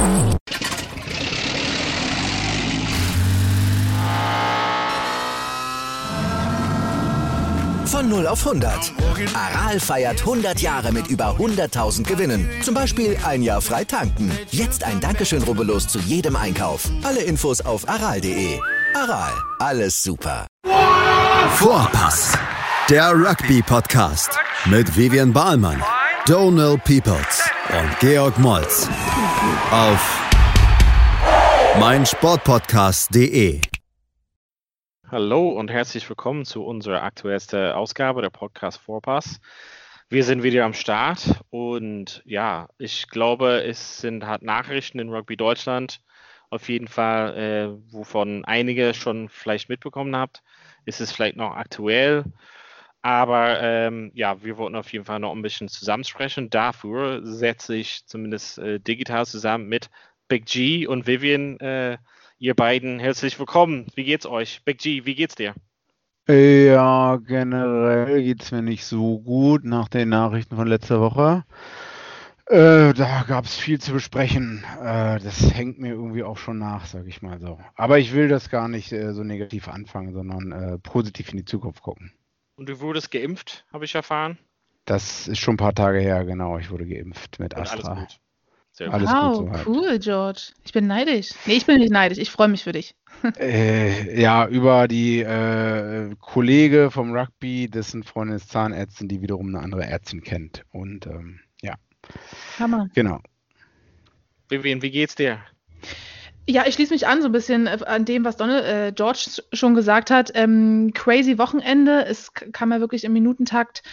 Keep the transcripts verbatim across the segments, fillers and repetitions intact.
Von null auf hundert. Aral feiert hundert Jahre mit über hunderttausend Gewinnen. Zum Beispiel ein Jahr frei tanken. Jetzt ein Dankeschön, rubbellos zu jedem Einkauf. Alle Infos auf aral punkt de. Aral, alles super. Vorpass, der Rugby-Podcast mit Vivian Bahlmann, Donald Peoples und Georg Moltz auf meinsportpodcast punkt de. Hallo und herzlich willkommen zu unserer aktuellsten Ausgabe der Podcast Vorpass. Wir sind wieder am Start und ja, ich glaube, es sind halt Nachrichten in Rugby Deutschland auf jeden Fall, äh, wovon einige schon vielleicht mitbekommen habt. Ist es vielleicht noch aktuell, aber ähm, ja, wir wollten auf jeden Fall noch ein bisschen zusammensprechen. Dafür setze ich zumindest äh, digital zusammen mit Big G und Vivian. Äh, ihr beiden, herzlich willkommen. Wie geht's euch? Big G, wie geht's dir? Ja, generell geht's mir nicht so gut nach den Nachrichten von letzter Woche. Äh, da gab es viel zu besprechen. Äh, das hängt mir irgendwie auch schon nach, sage ich mal so. Aber ich will das gar nicht äh, so negativ anfangen, sondern äh, positiv in die Zukunft gucken. Und du wurdest geimpft, habe ich erfahren? Das ist schon ein paar Tage her, genau. Ich wurde geimpft mit Und Astra. alles gut. Sehr Alles Wow, gut soweit. cool, George. Ich bin neidisch. Nee, ich bin nicht neidisch. Ich freue mich für dich. Äh, ja, über die äh, Kollege vom Rugby, dessen Freundin ist Zahnärztin, die wiederum eine andere Ärztin kennt. Und ähm, ja, Hammer. genau. Vivian, wie geht's dir? Ja, ich schließe mich an so ein bisschen äh, an dem, was Donald, äh, George schon gesagt hat. Ähm, crazy Wochenende. Es k- kam ja wirklich im Minutentakt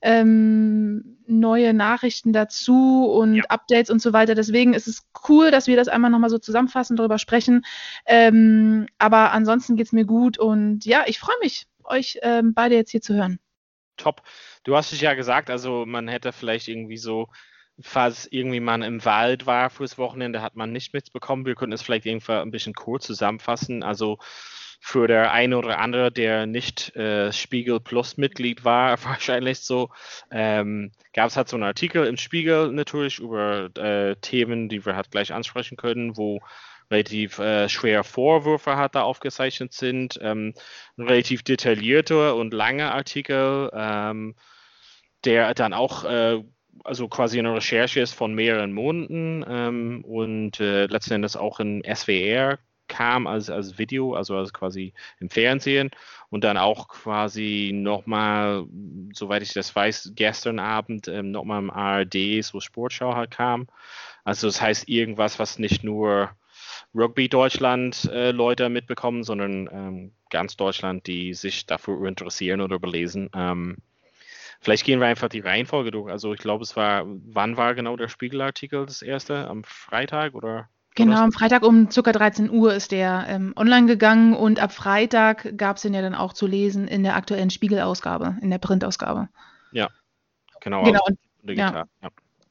ähm, neue Nachrichten dazu und Ja. Updates und so weiter. Deswegen ist es cool, dass wir das einmal nochmal so zusammenfassen, darüber sprechen. Ähm, aber ansonsten geht's mir gut und ja, ich freue mich, euch ähm, beide jetzt hier zu hören. Top. Du hast es ja gesagt, also man hätte vielleicht irgendwie so, falls irgendwie man im Wald war fürs Wochenende, hat man nicht mitbekommen. Wir könnten es vielleicht irgendwie ein bisschen kurz zusammenfassen. Also für der eine oder andere, der nicht äh, Spiegel Plus Mitglied war, wahrscheinlich so, ähm, gab es halt so einen Artikel im Spiegel natürlich über äh, Themen, die wir halt gleich ansprechen können, wo relativ äh, schwere Vorwürfe halt da aufgezeichnet sind, ähm, ein relativ detaillierter und langer Artikel, ähm, der dann auch äh, also quasi eine Recherche ist von mehreren Monaten ähm, und äh, letzten Endes auch in S W R kam als, als Video, also als quasi im Fernsehen und dann auch quasi nochmal, soweit ich das weiß, gestern Abend ähm, nochmal im A R D, so Sportschau halt kam. Also das heißt irgendwas, was nicht nur Rugby Deutschland äh, Leute mitbekommen, sondern ähm, ganz Deutschland, die sich dafür interessieren oder belesen. Ähm, Vielleicht gehen wir einfach die Reihenfolge durch. Also ich glaube, es war, wann war genau der Spiegelartikel das erste? Am Freitag oder? Genau, am Freitag um ca. dreizehn Uhr ist der ähm, online gegangen und ab Freitag gab es den ja dann auch zu lesen in der aktuellen Spiegelausgabe, in der Printausgabe. Ja, genau. Genau, also und- digital, ja.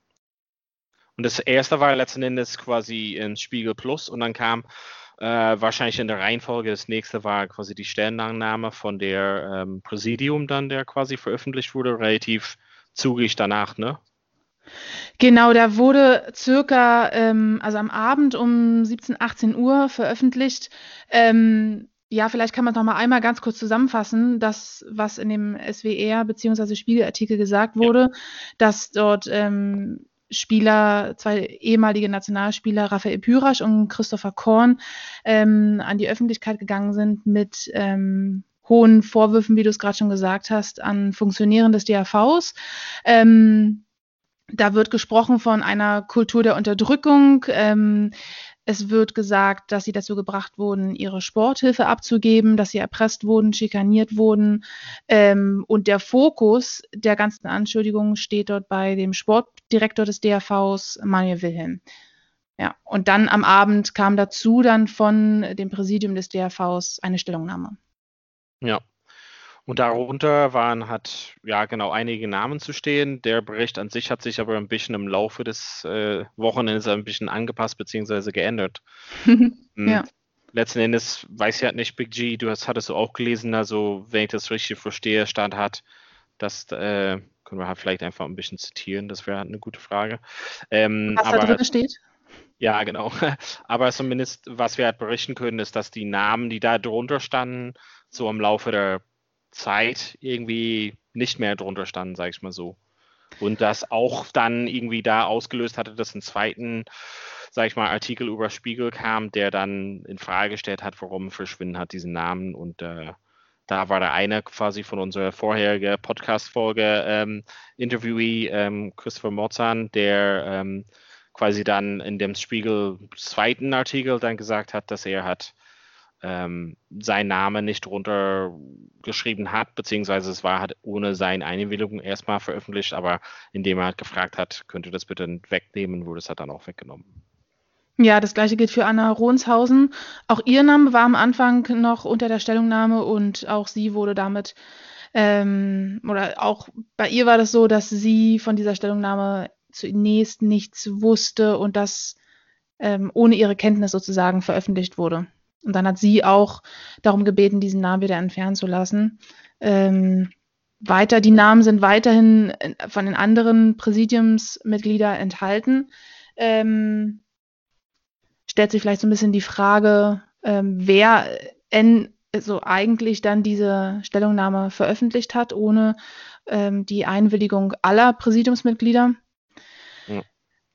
Und das erste war letzten Endes quasi in Spiegel Plus und dann kam äh, wahrscheinlich in der Reihenfolge, das nächste war quasi die Stellungnahme von der ähm, Präsidium dann, der quasi veröffentlicht wurde, relativ zügig danach, ne? Genau, der wurde circa, ähm, also am Abend um siebzehn, achtzehn Uhr veröffentlicht. Ähm, ja, vielleicht kann man es noch mal einmal ganz kurz zusammenfassen, das, was in dem S W R bzw. Spiegelartikel gesagt wurde, dass dort ähm, Spieler, zwei ehemalige Nationalspieler, Raphael Pyrasch und Christopher Korn, ähm, an die Öffentlichkeit gegangen sind mit ähm, hohen Vorwürfen, wie du es gerade schon gesagt hast, an Funktionären des D A Vs. Ähm, Da wird gesprochen von einer Kultur der Unterdrückung. Ähm, es wird gesagt, dass sie dazu gebracht wurden, ihre Sporthilfe abzugeben, dass sie erpresst wurden, schikaniert wurden. Ähm, und der Fokus der ganzen Anschuldigungen steht dort bei dem Sportdirektor des D A Vs, Manuel Wilhelm. Ja, und dann am Abend kam dazu dann von dem Präsidium des D A Vs eine Stellungnahme. Ja. Und darunter waren hat ja genau einige Namen zu stehen. Der Bericht an sich hat sich aber ein bisschen im Laufe des äh, Wochenendes ein bisschen angepasst bzw. geändert. Ja. Letzten Endes weiß ich halt nicht, Big G, du hast, hattest du auch gelesen, also wenn ich das richtig verstehe, stand hat, dass, äh, können wir halt vielleicht einfach ein bisschen zitieren, das wäre halt eine gute Frage. Ähm, Was da aber drin steht? Ja, genau. Aber zumindest, was wir halt berichten können, ist, dass die Namen, die da drunter standen, so im Laufe der Zeit irgendwie nicht mehr drunter standen, sage ich mal so. Und das auch dann irgendwie da ausgelöst hatte, dass ein zweiten, sage ich mal, Artikel über Spiegel kam, der dann in Frage gestellt hat, warum verschwinden hat diesen Namen. Und äh, da war der eine quasi von unserer vorherigen Podcast-Folge ähm, Interviewee, ähm, Christopher Morzan, der ähm, quasi dann in dem Spiegel zweiten Artikel dann gesagt hat, dass er hat ähm, seinen Namen nicht runtergeschrieben hat, beziehungsweise es war halt ohne seine Einwilligung erstmal veröffentlicht, aber indem er halt gefragt hat, könnt ihr das bitte wegnehmen, wurde es halt dann auch weggenommen. Ja, das gleiche gilt für Anna Ronshausen. Auch ihr Name war am Anfang noch unter der Stellungnahme und auch sie wurde damit, ähm, oder auch bei ihr war das so, dass sie von dieser Stellungnahme zunächst nichts wusste und das ähm, ohne ihre Kenntnis sozusagen veröffentlicht wurde. Und dann hat sie auch darum gebeten, diesen Namen wieder entfernen zu lassen. Ähm, weiter, die Namen sind weiterhin von den anderen Präsidiumsmitgliedern enthalten. Ähm, stellt sich vielleicht so ein bisschen die Frage, ähm, wer en, so eigentlich dann diese Stellungnahme veröffentlicht hat, ohne ähm, die Einwilligung aller Präsidiumsmitglieder. Ja.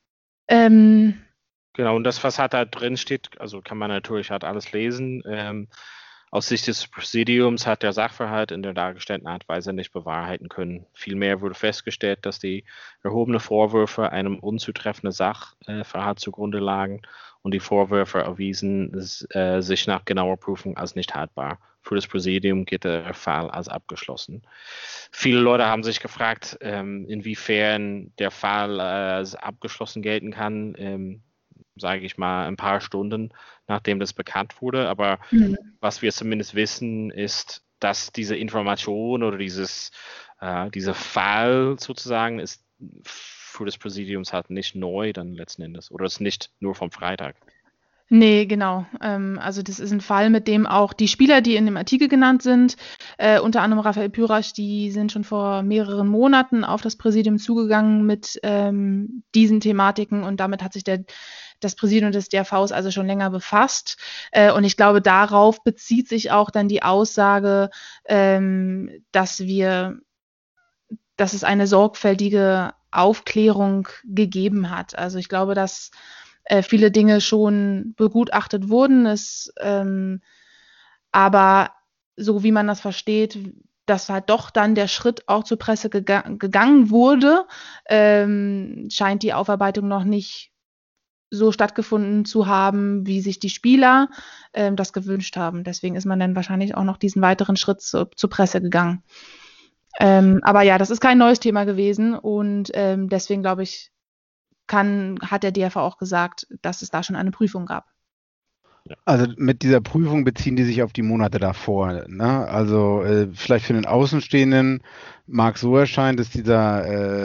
Ähm, Genau, und das, was halt da drin steht, also kann man natürlich halt alles lesen. Ähm, aus Sicht des Präsidiums hat der Sachverhalt in der dargestellten Art und Weise nicht bewahrheiten können. Vielmehr wurde festgestellt, dass die erhobenen Vorwürfe einem unzutreffenden Sachverhalt zugrunde lagen und die Vorwürfe erwiesen äh, sich nach genauer Prüfung als nicht haltbar. Für das Präsidium geht der Fall als abgeschlossen. Viele Leute haben sich gefragt, ähm, inwiefern der Fall äh, als abgeschlossen gelten kann. Ähm, sage ich mal, ein paar Stunden, nachdem das bekannt wurde. Aber mhm. was wir zumindest wissen, ist, dass diese Information oder dieses, äh, dieser Fall sozusagen ist für das Präsidium halt nicht neu dann letzten Endes. Oder ist nicht nur vom Freitag. Nee, genau. Ähm, also das ist ein Fall, mit dem auch die Spieler, die in dem Artikel genannt sind, äh, unter anderem Raphael Pyrasch, die sind schon vor mehreren Monaten auf das Präsidium zugegangen mit ähm, diesen Thematiken und damit hat sich der, das Präsidium des D R Vs also schon länger befasst. Äh, und ich glaube, darauf bezieht sich auch dann die Aussage, ähm, dass wir, dass es eine sorgfältige Aufklärung gegeben hat. Also ich glaube, dass viele Dinge schon begutachtet wurden, es, ähm, aber so wie man das versteht, dass halt doch dann der Schritt auch zur Presse gega- gegangen wurde, ähm, scheint die Aufarbeitung noch nicht so stattgefunden zu haben, wie sich die Spieler ähm, das gewünscht haben. Deswegen ist man dann wahrscheinlich auch noch diesen weiteren Schritt zu, zur Presse gegangen. Ähm, aber ja, das ist kein neues Thema gewesen und ähm, deswegen glaube ich, Kann, hat der D R V auch gesagt, dass es da schon eine Prüfung gab. Also mit dieser Prüfung beziehen die sich auf die Monate davor. Ne? Also äh, vielleicht für den Außenstehenden mag so erscheinen, dass dieser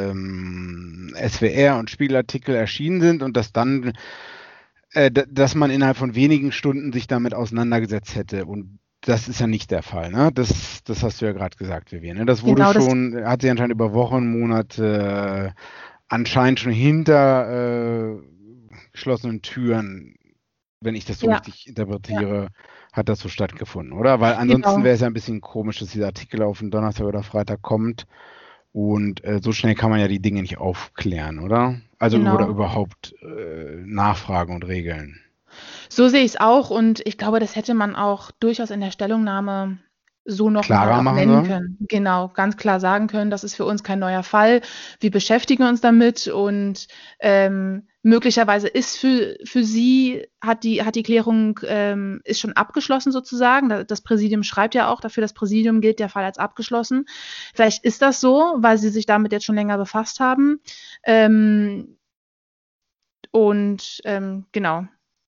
ähm, S W R und Spiegelartikel erschienen sind und dass dann, äh, d- dass man innerhalb von wenigen Stunden sich damit auseinandergesetzt hätte. Und das ist ja nicht der Fall. Ne? Das, das hast du ja gerade gesagt, Vivian. Ne? Das wurde genau, schon, das hat sich anscheinend über Wochen, Monate äh, anscheinend schon hinter äh, geschlossenen Türen, wenn ich das so ja. richtig interpretiere, ja. hat das so stattgefunden, oder? Weil ansonsten genau. wäre es ja ein bisschen komisch, dass dieser Artikel auf den Donnerstag oder Freitag kommt und äh, so schnell kann man ja die Dinge nicht aufklären, oder? Also genau. oder überhaupt äh, nachfragen und regeln. So sehe ich es auch und ich glaube, das hätte man auch durchaus in der Stellungnahme so noch mal auch nennen können. Genau, ganz klar sagen können, das ist für uns kein neuer Fall. Wir beschäftigen uns damit und ähm, möglicherweise ist für, für sie, hat die, hat die Klärung, ähm, ist schon abgeschlossen sozusagen. Das Präsidium schreibt ja auch, dafür das Präsidium gilt der Fall als abgeschlossen. Vielleicht ist das so, weil sie sich damit jetzt schon länger befasst haben. Ähm, und ähm, genau.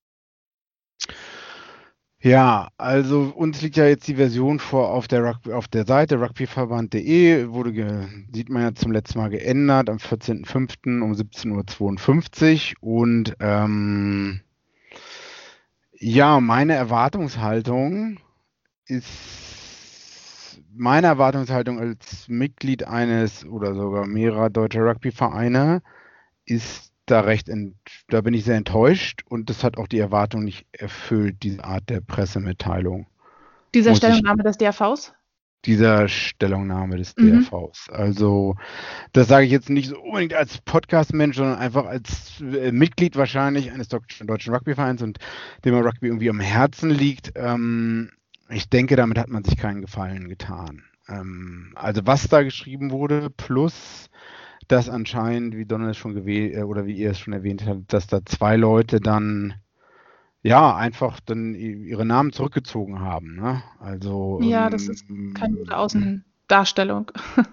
Ja, also uns liegt ja jetzt die Version vor auf der Rugby, auf der Seite rugbyverband punkt de, wurde ge, sieht man ja zum letzten Mal geändert am vierzehnten fünften um siebzehn Uhr zweiundfünfzig und ähm, ja, meine Erwartungshaltung ist, meine Erwartungshaltung als Mitglied eines oder sogar mehrerer deutscher Rugbyvereine ist da recht, ent, da bin ich sehr enttäuscht und das hat auch die Erwartung nicht erfüllt, diese Art der Pressemitteilung. Dieser Muss ich, Stellungnahme des D R Vs? dieser Stellungnahme des Mhm. D R Vs. Also, das sage ich jetzt nicht so unbedingt als Podcast-Mensch, sondern einfach als äh, Mitglied wahrscheinlich eines deutschen, deutschen Rugby-Vereins und dem Rugby irgendwie am Herzen liegt. Ähm, ich denke, damit hat man sich keinen Gefallen getan. Ähm, also, was da geschrieben wurde, plus dass anscheinend, wie Donald es schon gewählt, oder wie ihr es schon erwähnt habt, dass da zwei Leute dann ja einfach dann ihre Namen zurückgezogen haben. Ne? Also, Ja, das ist keine gute Außendarstellung.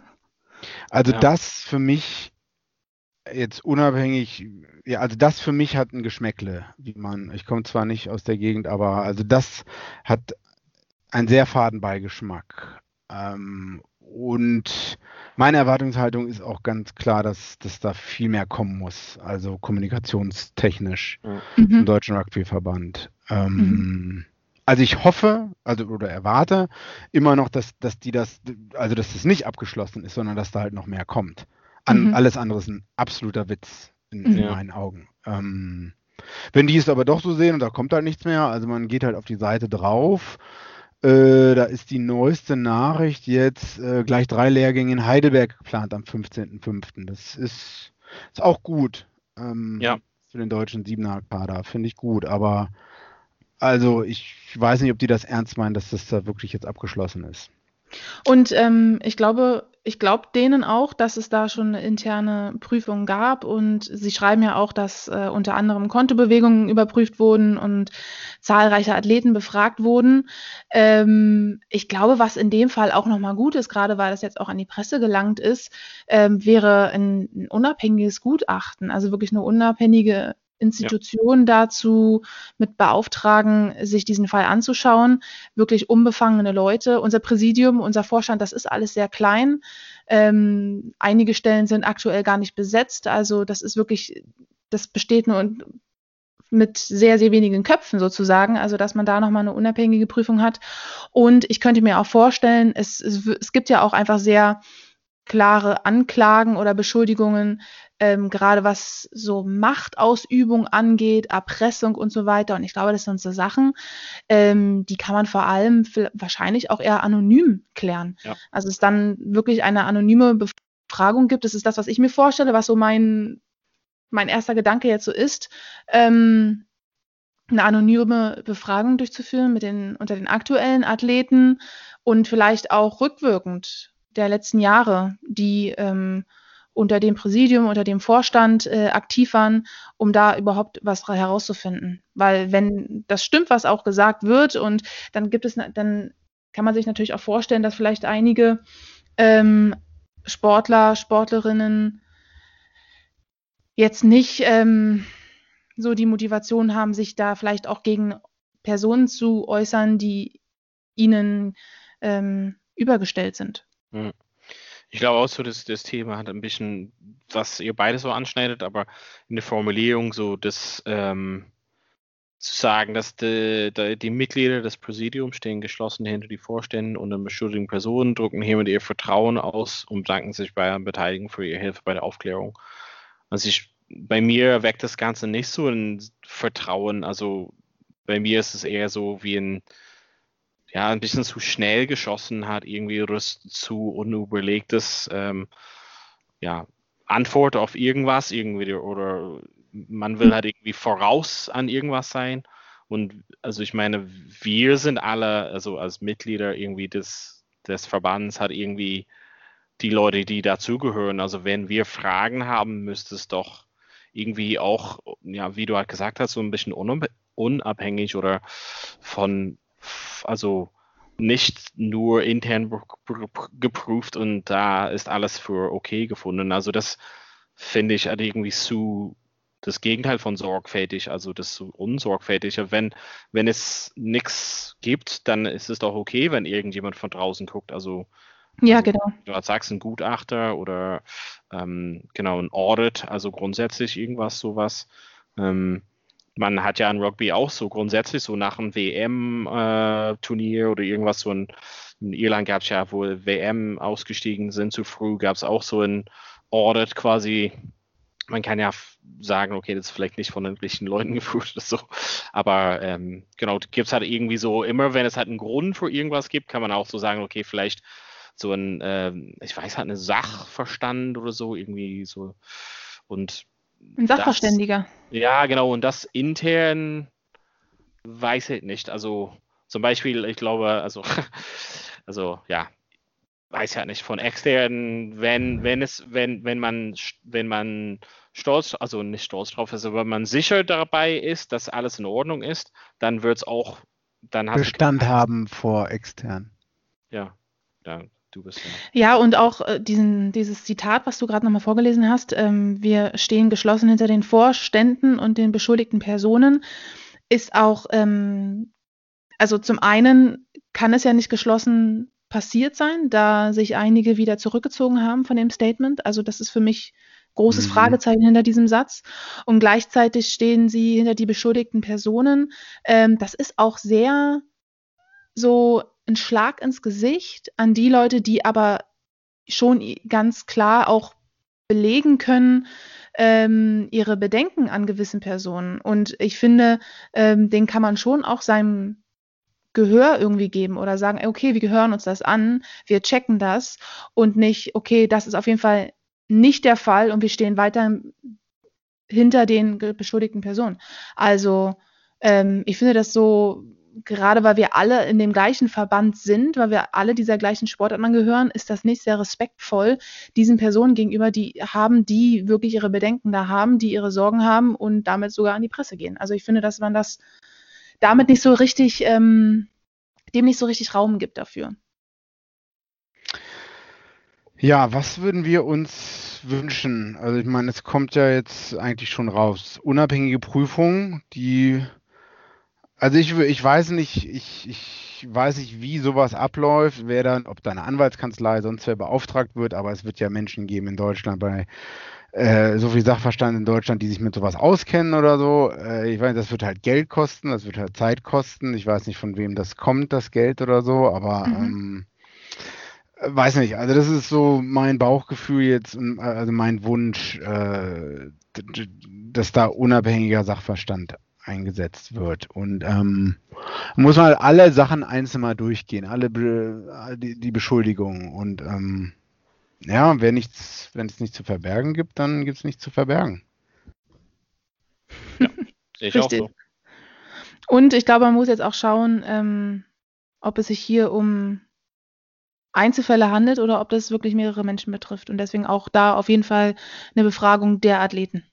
Also Ja. das für mich jetzt unabhängig, ja, also das für mich hat ein Geschmäckle, wie man, ich komme zwar nicht aus der Gegend, aber also das hat einen sehr faden Beigeschmack. Ähm, und meine Erwartungshaltung ist auch ganz klar, dass, dass da viel mehr kommen muss, also kommunikationstechnisch Ja. vom Mhm. Deutschen Rugbyverband. Ähm, Mhm. Also ich hoffe, also oder erwarte immer noch, dass, dass die das, also dass das nicht abgeschlossen ist, sondern dass da halt noch mehr kommt. An, Mhm. Alles andere ist ein absoluter Witz in, Mhm. in Ja. meinen Augen. Ähm, wenn die es aber doch so sehen und da kommt halt nichts mehr, also man geht halt auf die Seite drauf, äh, da ist die neueste Nachricht jetzt äh, gleich drei Lehrgänge in Heidelberg geplant am fünfzehnten fünften Das ist, ist auch gut ähm, Ja. für den deutschen Siebener-Kader, finde ich gut, aber also ich weiß nicht, ob die das ernst meinen, dass das da wirklich jetzt abgeschlossen ist. Und ähm, ich glaube, ich glaube denen auch, dass es da schon eine interne Prüfung gab und sie schreiben ja auch, dass äh, unter anderem Kontobewegungen überprüft wurden und zahlreiche Athleten befragt wurden. Ähm, ich glaube, was in dem Fall auch nochmal gut ist, gerade weil das jetzt auch an die Presse gelangt ist, ähm, wäre ein, ein unabhängiges Gutachten, also wirklich eine unabhängige Institution dazu mit beauftragen, sich diesen Fall anzuschauen. Wirklich unbefangene Leute. Unser Präsidium, unser Vorstand, das ist alles sehr klein. Ähm, einige Stellen sind aktuell gar nicht besetzt. Also das ist wirklich, das besteht nur mit sehr, sehr wenigen Köpfen sozusagen. Also dass man da nochmal eine unabhängige Prüfung hat. Und ich könnte mir auch vorstellen, es, es, es gibt ja auch einfach sehr klare Anklagen oder Beschuldigungen, ähm, gerade was so Machtausübung angeht, Erpressung und so weiter. Und ich glaube, das sind so Sachen, ähm, die kann man vor allem für, wahrscheinlich auch eher anonym klären. Ja. Also es dann wirklich eine anonyme Befragung gibt. Das ist das, was ich mir vorstelle, was so mein, mein erster Gedanke jetzt so ist. Ähm, eine anonyme Befragung durchzuführen mit den, unter den aktuellen Athleten und vielleicht auch rückwirkend der letzten Jahre, die ähm, unter dem Präsidium, unter dem Vorstand äh, aktiv waren, um da überhaupt was herauszufinden. Weil wenn das stimmt, was auch gesagt wird, und dann gibt es, dann kann man sich natürlich auch vorstellen, dass vielleicht einige ähm, Sportler, Sportlerinnen jetzt nicht ähm, so die Motivation haben, sich da vielleicht auch gegen Personen zu äußern, die ihnen ähm, übergestellt sind. Ich glaube auch so, dass das Thema hat ein bisschen, was ihr beide so anschneidet, aber in der Formulierung so das ähm, zu sagen, dass die, die, die Mitglieder des Präsidiums stehen geschlossen hinter die Vorstände und den beschuldigten Personen, drücken hiermit ihr Vertrauen aus und danken sich bei allen Beteiligten für ihre Hilfe bei der Aufklärung. Also ich, bei mir weckt das Ganze nicht so ein Vertrauen, also bei mir ist es eher so wie ein ja, ein bisschen zu schnell geschossen hat, irgendwie das zu unüberlegtes ähm, ja, Antwort auf irgendwas, irgendwie, oder man will halt irgendwie voraus an irgendwas sein. Und also ich meine, wir sind alle, also als Mitglieder irgendwie des, des Verbands, hat irgendwie die Leute, die dazugehören. Also wenn wir Fragen haben, müsste es doch irgendwie auch, ja, wie du halt gesagt hast, so ein bisschen unabhängig oder von, also nicht nur intern geprüft und da ist alles für okay gefunden. Also das finde ich halt irgendwie zu das Gegenteil von sorgfältig, also das so unsorgfältig. Wenn, wenn es nichts gibt, dann ist es doch okay, wenn irgendjemand von draußen guckt. Also Ja, also, genau. du sagst ein Gutachter oder ähm, genau ein Audit, also grundsätzlich irgendwas sowas. Ähm, man hat ja in Rugby auch so grundsätzlich so nach einem W M-Turnier äh, oder irgendwas so ein, in Irland gab es ja, wo W M ausgestiegen sind zu früh, gab es auch so ein Audit quasi man kann ja f- sagen, okay, das ist vielleicht nicht von den richtigen Leuten geführt oder so. Aber ähm, genau, gibt es halt irgendwie so, immer wenn es halt einen Grund für irgendwas gibt, kann man auch so sagen, okay, vielleicht so ein, ähm, ich weiß halt, eine Sachverstand oder so, irgendwie so. Und Ein das, Sachverständiger. ja, genau, und das intern weiß ich nicht. Also zum Beispiel, ich glaube, also, also ja, weiß ja nicht von externen, wenn, wenn es, wenn, wenn man, wenn man stolz, also nicht stolz drauf ist, aber wenn man sicher dabei ist, dass alles in Ordnung ist, dann wird es auch, dann hast Bestand du keine Angst. haben vor extern. Ja, ja, du bist ja. Ja, und auch äh, diesen, dieses Zitat, was du gerade nochmal vorgelesen hast, ähm, wir stehen geschlossen hinter den Vorständen und den beschuldigten Personen, ist auch, ähm, also zum einen kann es ja nicht geschlossen passiert sein, da sich einige wieder zurückgezogen haben von dem Statement. Also das ist für mich großes Mhm. Fragezeichen hinter diesem Satz. Und gleichzeitig stehen sie hinter die beschuldigten Personen. Ähm, das ist auch sehr so ein Schlag ins Gesicht an die Leute, die aber schon i- ganz klar auch belegen können, ähm, ihre Bedenken an gewissen Personen. Und ich finde, ähm, den kann man schon auch seinem Gehör irgendwie geben oder sagen, ey, okay, wir gehören uns das an, wir checken das und nicht, okay, das ist auf jeden Fall nicht der Fall und wir stehen weiter hinter den ge- beschuldigten Personen. Also ähm, ich finde das so, gerade weil wir alle in dem gleichen Verband sind, weil wir alle dieser gleichen Sportart angehören, ist das nicht sehr respektvoll diesen Personen gegenüber, die haben, die wirklich ihre Bedenken da haben, die ihre Sorgen haben und damit sogar an die Presse gehen. Also ich finde, dass man das damit nicht so richtig, ähm, dem nicht so richtig Raum gibt dafür. Ja, was würden wir uns wünschen? Also ich meine, es kommt ja jetzt eigentlich schon raus. Unabhängige Prüfung, die, also ich, wü- ich weiß nicht, ich, ich weiß nicht, wie sowas abläuft, wer dann, ob da eine Anwaltskanzlei, sonst wer beauftragt wird, aber es wird ja Menschen geben in Deutschland bei äh, so viel Sachverstand in Deutschland, die sich mit sowas auskennen oder so. Äh, ich weiß, das wird halt Geld kosten, das wird halt Zeit kosten. Ich weiß nicht, von wem das kommt, das Geld oder so, aber Mhm. ähm, äh, weiß nicht. Also das ist so mein Bauchgefühl jetzt, und, äh, also mein Wunsch, äh, d- d- dass da unabhängiger Sachverstand eingesetzt wird. Und ähm, muss man halt alle Sachen einzeln mal durchgehen, alle Be die, die Beschuldigungen. Und ähm, ja, wer nichts, wenn es nichts zu verbergen gibt, dann gibt es nichts zu verbergen. Sehe ich auch Richtig. so. Und ich glaube, man muss jetzt auch schauen, ähm, ob es sich hier um Einzelfälle handelt oder ob das wirklich mehrere Menschen betrifft. Und deswegen auch da auf jeden Fall eine Befragung der Athleten.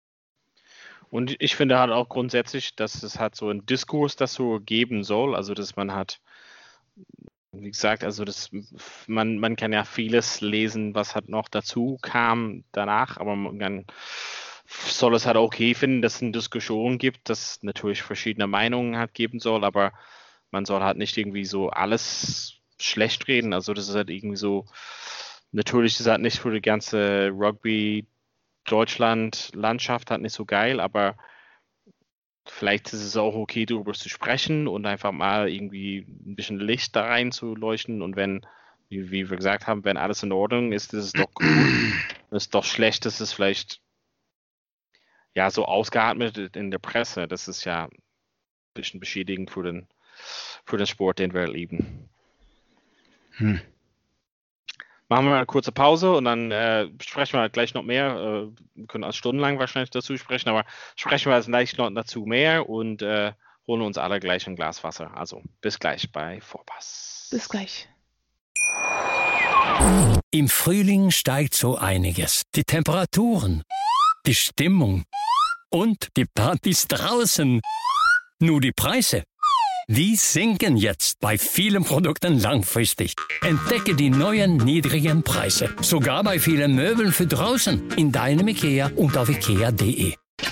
Und ich finde halt auch grundsätzlich, dass es halt so einen Diskurs dazu geben soll, also dass man hat, wie gesagt, also das, man, man kann ja vieles lesen, was halt noch dazu kam danach, aber man kann, soll es halt okay finden, dass es eine Diskussion gibt, dass es natürlich verschiedene Meinungen hat geben soll, aber man soll halt nicht irgendwie so alles schlecht reden. Also das ist halt irgendwie so, natürlich ist es halt nicht für die ganze Rugby Deutschland-Landschaft halt nicht so geil, aber vielleicht ist es auch okay, darüber zu sprechen und einfach mal irgendwie ein bisschen Licht da reinzuleuchten. Und wenn, wie, wie wir gesagt haben, wenn alles in Ordnung ist, ist es doch gut. Es ist doch schlecht, dass es vielleicht ja so ausgeatmet in der Presse. Das ist ja ein bisschen beschädigend für den, für den Sport, den wir lieben. Hm. Machen wir mal eine kurze Pause und dann äh, sprechen wir gleich noch mehr. Äh, wir können auch stundenlang wahrscheinlich dazu sprechen, aber sprechen wir jetzt gleich noch dazu mehr und äh, holen uns alle gleich ein Glas Wasser. Also bis gleich bei Vorpass. Bis gleich. Im Frühling steigt so einiges. Die Temperaturen, die Stimmung und die Partys draußen. Nur die Preise, die sinken jetzt bei vielen Produkten langfristig. Entdecke die neuen niedrigen Preise. Sogar bei vielen Möbeln für draußen. In deinem IKEA und auf ikea punkt de.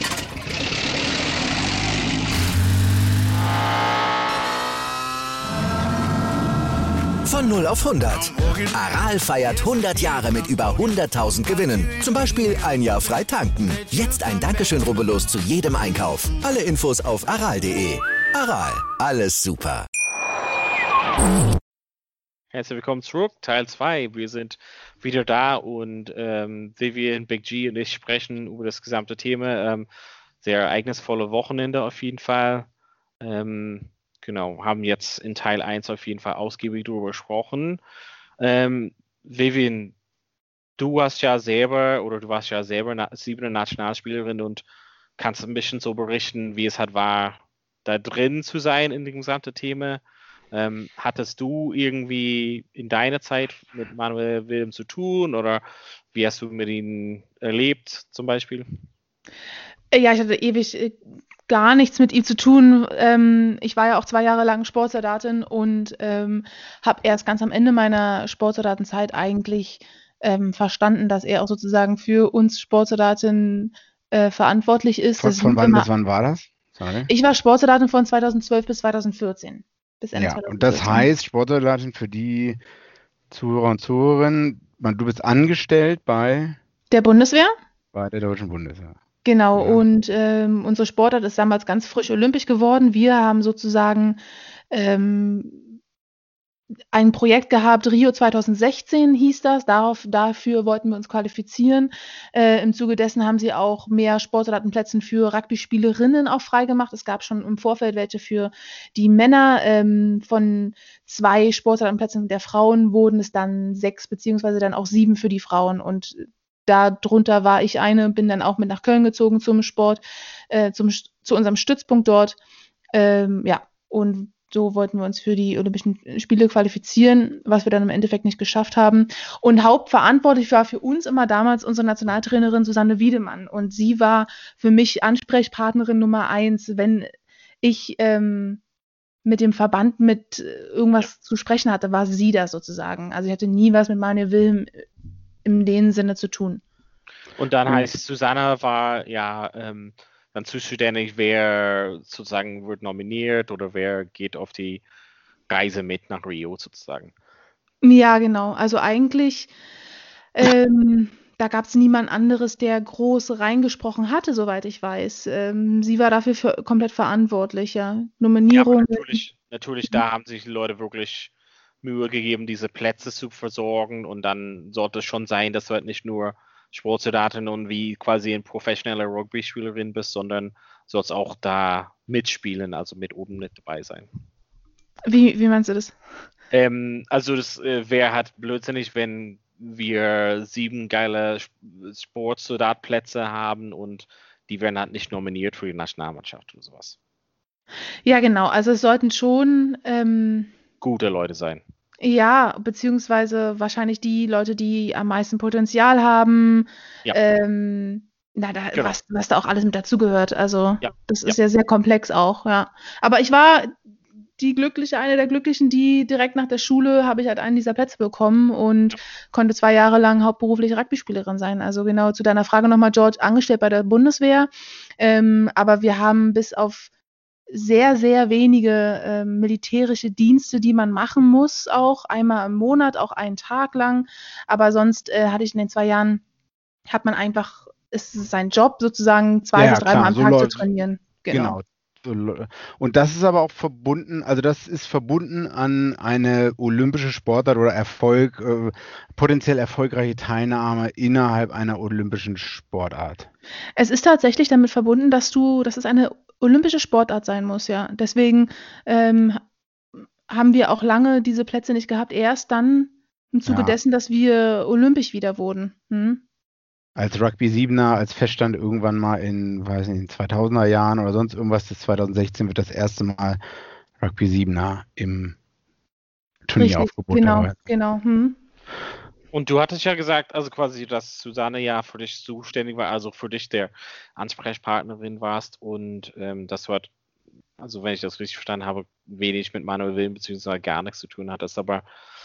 Von null auf hundert. Aral feiert hundert Jahre mit über hunderttausend Gewinnen. Zum Beispiel ein Jahr frei tanken. Jetzt ein Dankeschön, rubbellos zu jedem Einkauf. Alle Infos auf aral punkt de. Aral, alles super. Herzlich willkommen zurück, Teil zwei. Wir sind wieder da und ähm, Vivian, Big G und ich sprechen über das gesamte Thema. Ähm, sehr ereignisvolle Wochenende auf jeden Fall. Ähm, genau, haben jetzt in Teil eins auf jeden Fall ausgiebig darüber gesprochen. Ähm, Vivian, du warst ja selber oder du warst ja selber na- siebene Nationalspielerin und kannst ein bisschen so berichten, wie es halt war, da drin zu sein in dem gesamten Thema. Ähm, hattest du irgendwie in deiner Zeit mit Manuel Wilm zu tun oder wie hast du mit ihm erlebt zum Beispiel? Ja, ich hatte ewig äh, gar nichts mit ihm zu tun. Ähm, ich war ja auch zwei Jahre lang Sportsoldatin und ähm, habe erst ganz am Ende meiner Sportsoldatenzeit eigentlich ähm, verstanden, dass er auch sozusagen für uns Sportsoldatinnen äh, verantwortlich ist. Von, Das von lief wann immer. bis wann war das? Sorry. Ich war Sportsoldatin von zweitausendzwölf bis zweitausendvierzehn. Bis Ende Ja, und das zweitausendvierzehn. heißt, Sportsoldatin für die Zuhörer und Zuhörerinnen, man, du bist angestellt bei, Der Bundeswehr? bei der Deutschen Bundeswehr. Genau, Ja. und ähm, unsere Sportart ist damals ganz frisch olympisch geworden. Wir haben sozusagen ähm, ein Projekt gehabt, Rio zweitausendsechzehn hieß das. Darauf, dafür wollten wir uns qualifizieren. Äh, im Zuge dessen haben sie auch mehr Sportsoldatenplätze für Rugby-Spielerinnen auch freigemacht. Es gab schon im Vorfeld welche für die Männer. Ähm, von zwei Sportsoldatenplätzen der Frauen wurden es dann sechs, beziehungsweise dann auch sieben für die Frauen. Und darunter war ich eine, bin dann auch mit nach Köln gezogen zum Sport, äh, zum, zu unserem Stützpunkt dort. Ähm, ja, und so wollten wir uns für die Olympischen Spiele qualifizieren, was wir dann im Endeffekt nicht geschafft haben. Und hauptverantwortlich war für uns immer damals unsere Nationaltrainerin Susanne Wiedemann. Und sie war für mich Ansprechpartnerin Nummer eins, wenn ich ähm, mit dem Verband mit irgendwas zu sprechen hatte, war sie das sozusagen. Also ich hatte nie was mit Manuel Wilm in dem Sinne zu tun. Und dann heißt Susanne war ja ähm, dann zuständig, wer sozusagen wird nominiert oder wer geht auf die Reise mit nach Rio sozusagen. Ja, genau. Also eigentlich, ähm, da gab es niemand anderes, der groß reingesprochen hatte, soweit ich weiß. Ähm, sie war dafür für, komplett verantwortlich, ja. Nominierung. Ja, aber natürlich, natürlich, da haben sich die Leute wirklich Mühe gegeben, diese Plätze zu versorgen und dann sollte es schon sein, dass du halt nicht nur Sportsoldatin und wie quasi ein professioneller Rugby-Spielerin bist, sondern sollst auch da mitspielen, also mit oben mit dabei sein. Wie, wie meinst du das? Ähm, also das äh, wäre halt blödsinnig, wenn wir sieben geile Sportsoldatplätze haben und die werden halt nicht nominiert für die Nationalmannschaft oder sowas. Ja, genau. Also es sollten schon ähm, gute Leute sein. Ja, beziehungsweise wahrscheinlich die Leute, die am meisten Potenzial haben. Ja. Ähm, na, da, Genau. was, was da auch alles mit dazugehört. Also Ja, das ist ja sehr komplex auch, ja. Aber ich war die Glückliche, eine der Glücklichen, die direkt nach der Schule habe ich halt einen dieser Plätze bekommen und konnte zwei Jahre lang hauptberuflich Rugby-Spielerin sein. Also genau zu deiner Frage nochmal, George, angestellt bei der Bundeswehr. Ähm, aber wir haben bis auf sehr, sehr wenige äh, militärische Dienste, die man machen muss, auch einmal im Monat, auch einen Tag lang. Aber sonst äh, hatte ich in den zwei Jahren, hat man einfach, ist es sein Job sozusagen, zwei Ja, bis dreimal klar, am so Tag läuft- zu trainieren. Genau. Genau. Und das ist aber auch verbunden, also das ist verbunden an eine olympische Sportart oder Erfolg, äh, potenziell erfolgreiche Teilnahme innerhalb einer olympischen Sportart. Es ist tatsächlich damit verbunden, dass du, dass es eine olympische Sportart sein muss, ja. Deswegen ähm, haben wir auch lange diese Plätze nicht gehabt. Erst dann im Zuge Ja. dessen, dass wir olympisch wieder wurden. Hm? Als Rugby Siebener, als Feststand irgendwann mal in, weiß nicht, in zweitausender Jahren oder sonst irgendwas, das zweitausendsechzehn wird das erste Mal Rugby Siebener im Turnieraufgebot genau, dabei. genau. Hm? Und du hattest ja gesagt, also quasi, dass Susanne ja für dich zuständig war, also für dich der Ansprechpartnerin warst und ähm, das hat, also wenn ich das richtig verstanden habe, wenig mit Manuel Wilm beziehungsweise gar nichts zu tun hattest. Aber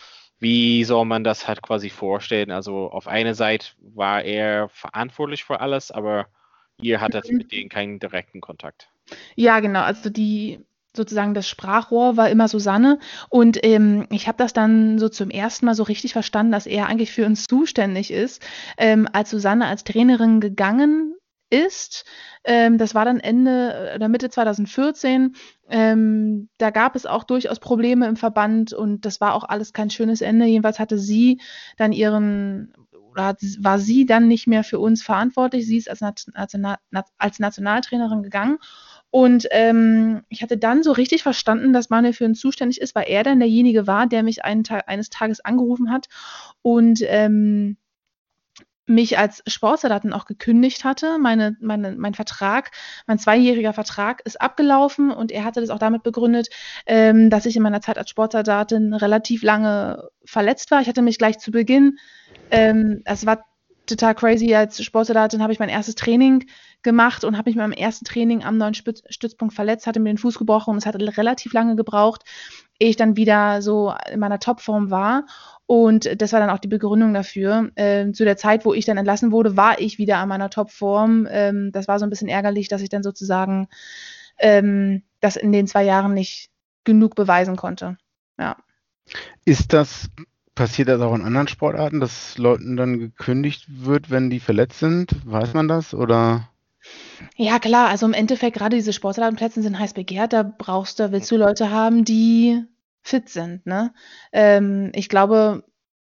wie soll man das halt quasi vorstellen? Also auf einer Seite war er verantwortlich für alles, aber ihr hattet Mhm. mit denen keinen direkten Kontakt. Ja, genau. Also die sozusagen das Sprachrohr war immer Susanne und ähm, ich habe das dann so zum ersten Mal so richtig verstanden, dass er eigentlich für uns zuständig ist. Ähm, als Susanne als Trainerin gegangen ist. Ähm, das war dann Ende oder Mitte zwanzig vierzehn. Ähm, da gab es auch durchaus Probleme im Verband und das war auch alles kein schönes Ende. Jedenfalls hatte sie dann ihren, oder hat, war sie dann nicht mehr für uns verantwortlich. Sie ist als, National, als Nationaltrainerin gegangen. Und ähm, ich hatte dann so richtig verstanden, dass Manuel für uns zuständig ist, weil er dann derjenige war, der mich einen Tag, eines Tages angerufen hat und ähm, mich als Sportsoldatin auch gekündigt hatte. Meine, meine, mein Vertrag, mein zweijähriger Vertrag ist abgelaufen und er hatte das auch damit begründet, ähm, dass ich in meiner Zeit als Sportsoldatin relativ lange verletzt war. Ich hatte mich gleich zu Beginn, ähm, es war total crazy, als Sportsoldatin habe ich mein erstes Training gemacht und habe mich beim ersten Training am neuen Stützpunkt verletzt, hatte mir den Fuß gebrochen und es hat relativ lange gebraucht, ehe ich dann wieder so in meiner Topform war. Und das war dann auch die Begründung dafür. Ähm, zu der Zeit, wo ich dann entlassen wurde, war ich wieder an meiner Topform. Ähm, das war so ein bisschen ärgerlich, dass ich dann sozusagen ähm, das in den zwei Jahren nicht genug beweisen konnte. Ja. Ist das, passiert das auch in anderen Sportarten, dass Leuten dann gekündigt wird, wenn die verletzt sind? Weiß man das? Oder? Ja, klar. Also im Endeffekt, gerade diese Sportsoldatenplätze sind heiß begehrt. Da brauchst du, willst du Leute haben, die fit sind, ne? Ähm, ich glaube,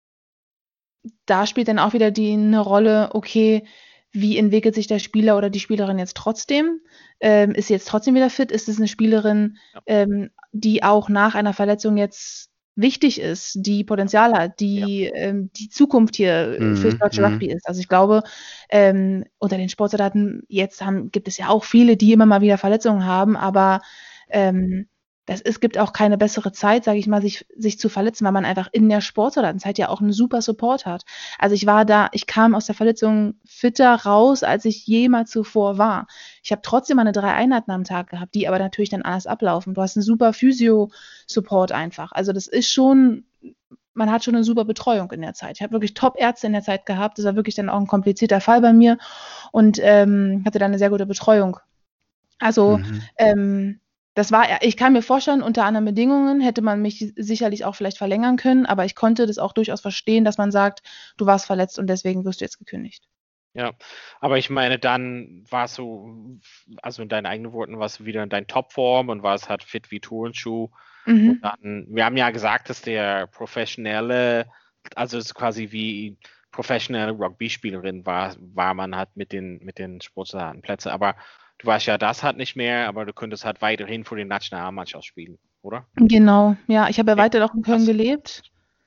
da spielt dann auch wieder die eine Rolle, okay, wie entwickelt sich der Spieler oder die Spielerin jetzt trotzdem? Ähm, ist sie jetzt trotzdem wieder fit? Ist es eine Spielerin, Ja. ähm, die auch nach einer Verletzung jetzt wichtig ist, die Potenzial hat, die ähm, die Zukunft hier Mhm, fürs deutsche mhm. Rugby ist? Also ich glaube, ähm, unter den Sportsoldaten jetzt haben, gibt es ja auch viele, die immer mal wieder Verletzungen haben, aber ähm, das, es gibt auch keine bessere Zeit, sage ich mal, sich, sich zu verletzen, weil man einfach in der Sportsoldatenzeit ja auch einen super Support hat. Also ich war da, ich kam aus der Verletzung fitter raus, als ich jemals zuvor war. Ich habe trotzdem meine drei Einheiten am Tag gehabt, die aber natürlich dann anders ablaufen. Du hast einen super Physio-Support einfach. Also das ist schon, man hat schon eine super Betreuung in der Zeit. Ich habe wirklich Top-Ärzte in der Zeit gehabt. Das war wirklich dann auch ein komplizierter Fall bei mir und ähm, hatte dann eine sehr gute Betreuung. Also Mhm. ähm, das war, ich kann mir vorstellen, unter anderen Bedingungen hätte man mich sicherlich auch vielleicht verlängern können, aber ich konnte das auch durchaus verstehen, dass man sagt, du warst verletzt und deswegen wirst du jetzt gekündigt. Ja, aber ich meine, dann warst du, also in deinen eigenen Worten, warst du wieder in deiner Topform und warst halt fit wie Turnschuh. Mhm. Und dann, wir haben ja gesagt, dass der professionelle, also es ist quasi wie professionelle Rugby-Spielerin war, war man halt mit den, mit den Sportsoldatenplätzen. Aber du weißt ja, das halt nicht mehr, aber du könntest halt weiterhin für die Nationalmannschaft spielen, oder? Genau, ja, ich habe ja Ja, weiter noch in Köln das- gelebt.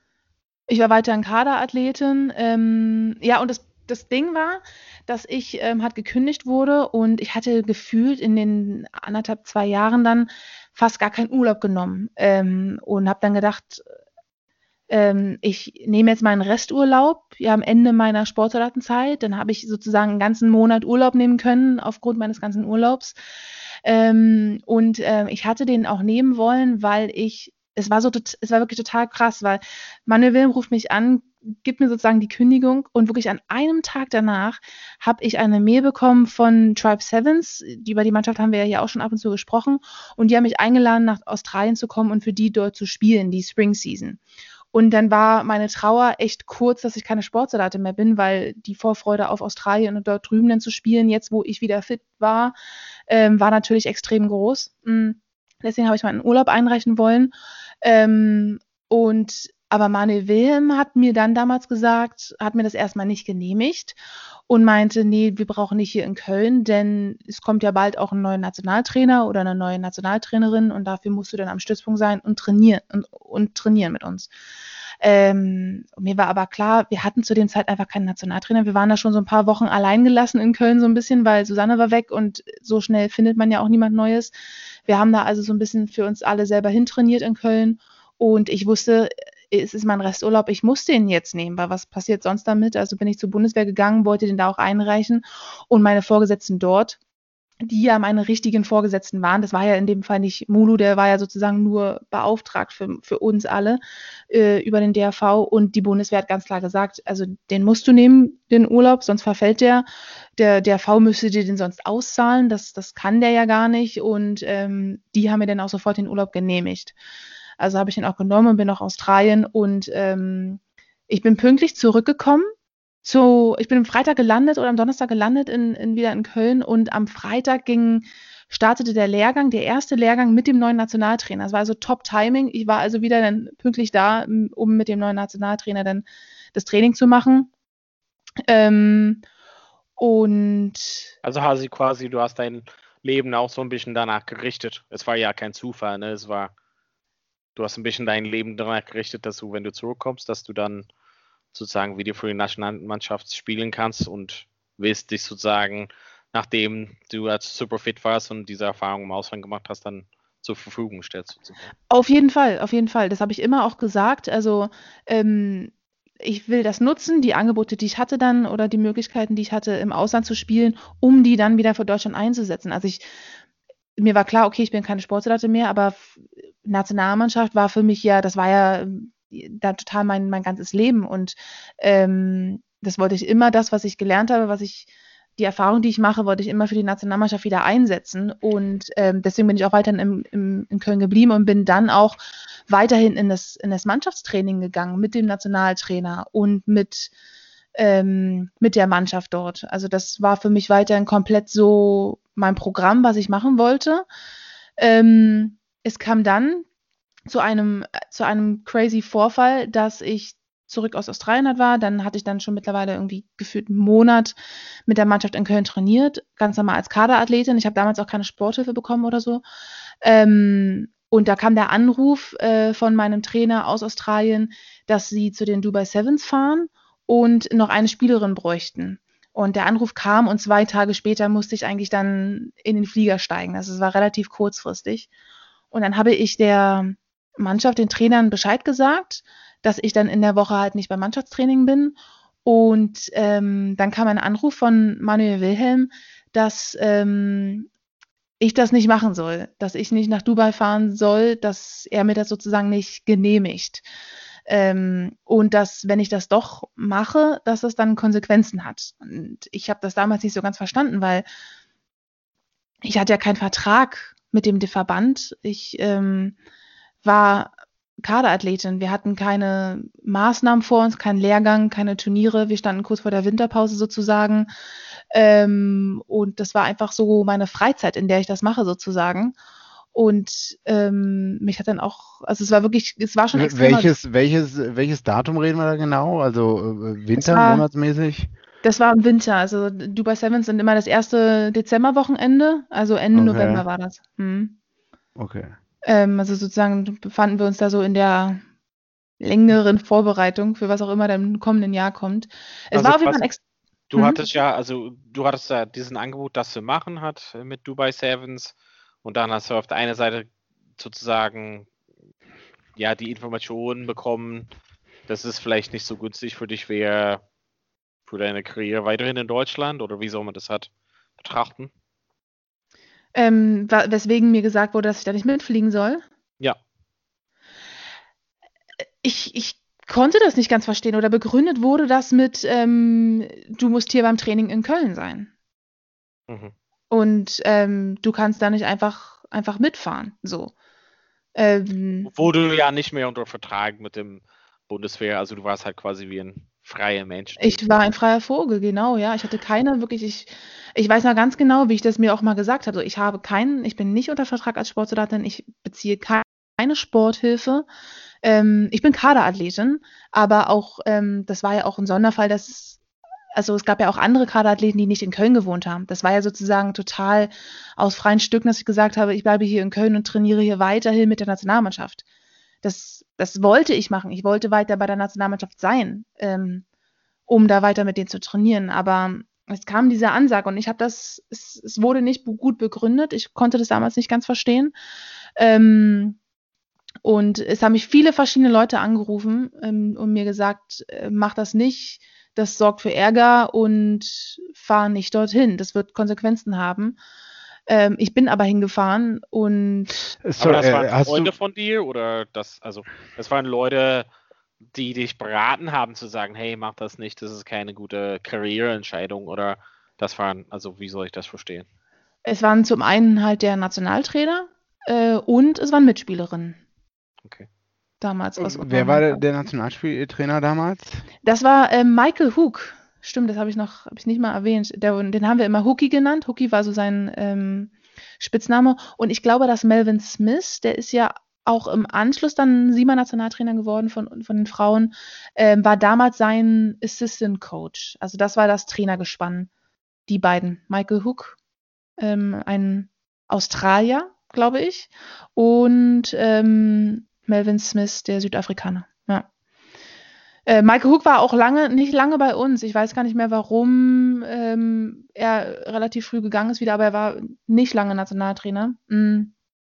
Ich war weiterhin Kaderathletin. Ähm, ja, und das, das Ding war, dass ich ähm, halt gekündigt wurde und ich hatte gefühlt in den anderthalb, zwei Jahren dann fast gar keinen Urlaub genommen ähm, und habe dann gedacht, ähm, ich nehme jetzt meinen Resturlaub ja am Ende meiner Sportsoldatenzeit. Dann habe ich sozusagen einen ganzen Monat Urlaub nehmen können aufgrund meines ganzen Urlaubs. Ähm, und äh, ich hatte den auch nehmen wollen, weil ich, es war so, tot- es war wirklich total krass, weil Manuel Wilm ruft mich an, gibt mir sozusagen die Kündigung und wirklich an einem Tag danach habe ich eine Mail bekommen von Tribe Sevens, die, über die Mannschaft haben wir ja hier auch schon ab und zu gesprochen und die haben mich eingeladen, nach Australien zu kommen und für die dort zu spielen, die Spring Season. Und dann war meine Trauer echt kurz, dass ich keine Sportsoldatin mehr bin, weil die Vorfreude auf Australien und dort drüben dann zu spielen, jetzt wo ich wieder fit war, ähm, war natürlich extrem groß. Mm, Deswegen habe ich meinen Urlaub einreichen wollen. Ähm, und aber Manuel Wilhelm hat mir dann damals gesagt, hat mir das erstmal nicht genehmigt und meinte, nee, wir brauchen nicht hier in Köln, denn es kommt ja bald auch ein neuer Nationaltrainer oder eine neue Nationaltrainerin und dafür musst du dann am Stützpunkt sein und trainieren und, und trainieren mit uns. Ähm, mir war aber klar, wir hatten zu dem Zeit einfach keinen Nationaltrainer. Wir waren da schon so ein paar Wochen allein gelassen in Köln so ein bisschen, weil Susanne war weg und so schnell findet man ja auch niemand Neues. Wir haben da also so ein bisschen für uns alle selber hintrainiert in Köln und ich wusste, es ist mein Resturlaub, ich muss den jetzt nehmen, weil was passiert sonst damit? Also bin ich zur Bundeswehr gegangen, wollte den da auch einreichen und meine Vorgesetzten dort, die ja meine richtigen Vorgesetzten waren, das war ja in dem Fall nicht Mulu, der war ja sozusagen nur beauftragt für, für uns alle äh, über den D R V und die Bundeswehr hat ganz klar gesagt, also den musst du nehmen, den Urlaub, sonst verfällt der, der D R V müsste dir den sonst auszahlen, das, das kann der ja gar nicht und ähm, die haben mir dann auch sofort den Urlaub genehmigt. Also habe ich ihn auch genommen und bin nach Australien und ähm, ich bin pünktlich zurückgekommen zu, ich bin am Freitag gelandet oder am Donnerstag gelandet in, in wieder in Köln und am Freitag ging, startete der Lehrgang, der erste Lehrgang mit dem neuen Nationaltrainer. Das war also Top-Timing. Ich war also wieder dann pünktlich da, um mit dem neuen Nationaltrainer dann das Training zu machen. Ähm, und Also Hasi, quasi, du hast dein Leben auch so ein bisschen danach gerichtet. Es war ja kein Zufall, ne? Es war, du hast ein bisschen dein Leben danach gerichtet, dass du, wenn du zurückkommst, dass du dann sozusagen wieder für die Nationalmannschaft spielen kannst und willst dich sozusagen, nachdem du als super fit warst und diese Erfahrung im Ausland gemacht hast, dann zur Verfügung stellst. Sozusagen. Auf jeden Fall, auf jeden Fall. Das habe ich immer auch gesagt. Also ähm, ich will das nutzen, die Angebote, die ich hatte dann oder die Möglichkeiten, die ich hatte, im Ausland zu spielen, um die dann wieder für Deutschland einzusetzen. Also ich, mir war klar, okay, ich bin keine Sportsoldatin mehr, aber Nationalmannschaft war für mich ja, das war ja da total mein, mein ganzes Leben und ähm, das wollte ich immer, das, was ich gelernt habe, was ich, die Erfahrung, die ich mache, wollte ich immer für die Nationalmannschaft wieder einsetzen und ähm, deswegen bin ich auch weiterhin im, im, in Köln geblieben und bin dann auch weiterhin in das, in das Mannschaftstraining gegangen mit dem Nationaltrainer und mit, ähm, mit der Mannschaft dort. Also das war für mich weiterhin komplett so mein Programm, was ich machen wollte. Ähm, es kam dann zu einem, zu einem crazy Vorfall, dass ich zurück aus Australien war. Dann hatte ich dann schon mittlerweile irgendwie gefühlt einen Monat mit der Mannschaft in Köln trainiert, ganz normal als Kaderathletin. Ich habe damals auch keine Sporthilfe bekommen oder so. Ähm, und da kam der Anruf äh, von meinem Trainer aus Australien, dass sie zu den Dubai Sevens fahren und noch eine Spielerin bräuchten. Und der Anruf kam und zwei Tage später musste ich eigentlich dann in den Flieger steigen. Also es war relativ kurzfristig. Und dann habe ich der Mannschaft, den Trainern Bescheid gesagt, dass ich dann in der Woche halt nicht beim Mannschaftstraining bin. Und ähm, dann kam ein Anruf von Manuel Wilhelm, dass ähm, ich das nicht machen soll, dass ich nicht nach Dubai fahren soll, dass er mir das sozusagen nicht genehmigt. Ähm, und dass, wenn ich das doch mache, dass das dann Konsequenzen hat. Und ich habe das damals nicht so ganz verstanden, weil ich hatte ja keinen Vertrag mit dem Verband. Ich ähm, war Kaderathletin. Wir hatten keine Maßnahmen vor uns, keinen Lehrgang, keine Turniere. Wir standen kurz vor der Winterpause sozusagen. Ähm, und das war einfach so meine Freizeit, in der ich das mache sozusagen. Und ähm, mich hat dann auch, also es war wirklich, es war schon extrem. Welches, welches, welches Datum reden wir da genau? Also äh, Winter, war, monatsmäßig? Das war im Winter. Also Dubai Sevens sind immer das erste Dezemberwochenende. Also Ende Okay. November war das. Hm. Okay. Ähm, also sozusagen befanden wir uns da so in der längeren Vorbereitung für was auch immer dann im kommenden Jahr kommt. Es Also war auf jeden quasi- Fall ein ex Du Mhm. hattest ja, also du hattest ja diesen Angebot, das zu machen hat äh, mit Dubai Sevens und dann hast du auf der einen Seite sozusagen ja die Informationen bekommen, dass es vielleicht nicht so günstig für dich wäre, für deine Karriere weiterhin in Deutschland oder wie soll man das halt betrachten? ähm, wa- weswegen mir gesagt wurde, dass ich da nicht mitfliegen soll. Ja. Ich, ich konnte das nicht ganz verstehen oder begründet wurde das mit, ähm, du musst hier beim Training in Köln sein. Mhm. Und ähm, du kannst da nicht einfach, einfach mitfahren. So. Ähm, Wo du ja nicht mehr unter Vertrag mit dem Bundeswehr, also du warst halt quasi wie ein freier Mensch. Ich war ein freier Vogel, genau, ja. Ich hatte keine wirklich, ich, ich weiß noch ganz genau, wie ich das mir auch mal gesagt habe. Ich habe keinen, ich bin nicht unter Vertrag als Sportsoldatin, ich beziehe keine Sporthilfe. Ähm, ich bin Kaderathletin, aber auch, ähm, das war ja auch ein Sonderfall, dass, also es gab ja auch andere Kaderathleten, die nicht in Köln gewohnt haben. Das war ja sozusagen total aus freien Stücken, dass ich gesagt habe, ich bleibe hier in Köln und trainiere hier weiterhin mit der Nationalmannschaft. Das, das wollte ich machen. Ich wollte weiter bei der Nationalmannschaft sein, ähm, um da weiter mit denen zu trainieren. Aber es kam diese Ansage und ich habe das, es, es wurde nicht gut begründet. Ich konnte das damals nicht ganz verstehen. Ähm, und es haben mich viele verschiedene Leute angerufen ähm, und mir gesagt, äh, mach das nicht, das sorgt für Ärger und fahr nicht dorthin. Das wird Konsequenzen haben. Ähm, ich bin aber hingefahren und So, Aber das äh, waren hast Freunde du, von dir oder das, also das waren Leute, die dich beraten haben zu sagen, hey, mach das nicht, das ist keine gute Karriereentscheidung oder das waren, also wie soll ich das verstehen? es waren zum einen halt der Nationaltrainer äh, und es waren Mitspielerinnen. Okay. Damals aus wer war der, Oklahoma. der Nationalspieltrainer damals? Das war äh, Michael Hook. stimmt, das habe ich noch, habe ich nicht mal erwähnt. Der, den haben wir immer Hookie genannt. Hookie war so sein ähm, Spitzname. Und ich glaube, dass Melvin Smith, der ist ja auch im Anschluss dann Siemer-Nationaltrainer geworden von, von den Frauen, ähm, war damals sein Assistant Coach. Also das war das Trainergespann, die beiden. Michael Hook, ähm, ein Australier, glaube ich, und ähm, Melvin Smith, der Südafrikaner. Ja. Äh, Michael Hook war auch lange, nicht lange bei uns. Ich weiß gar nicht mehr, warum ähm, er relativ früh gegangen ist wieder, aber er war nicht lange Nationaltrainer. Mhm.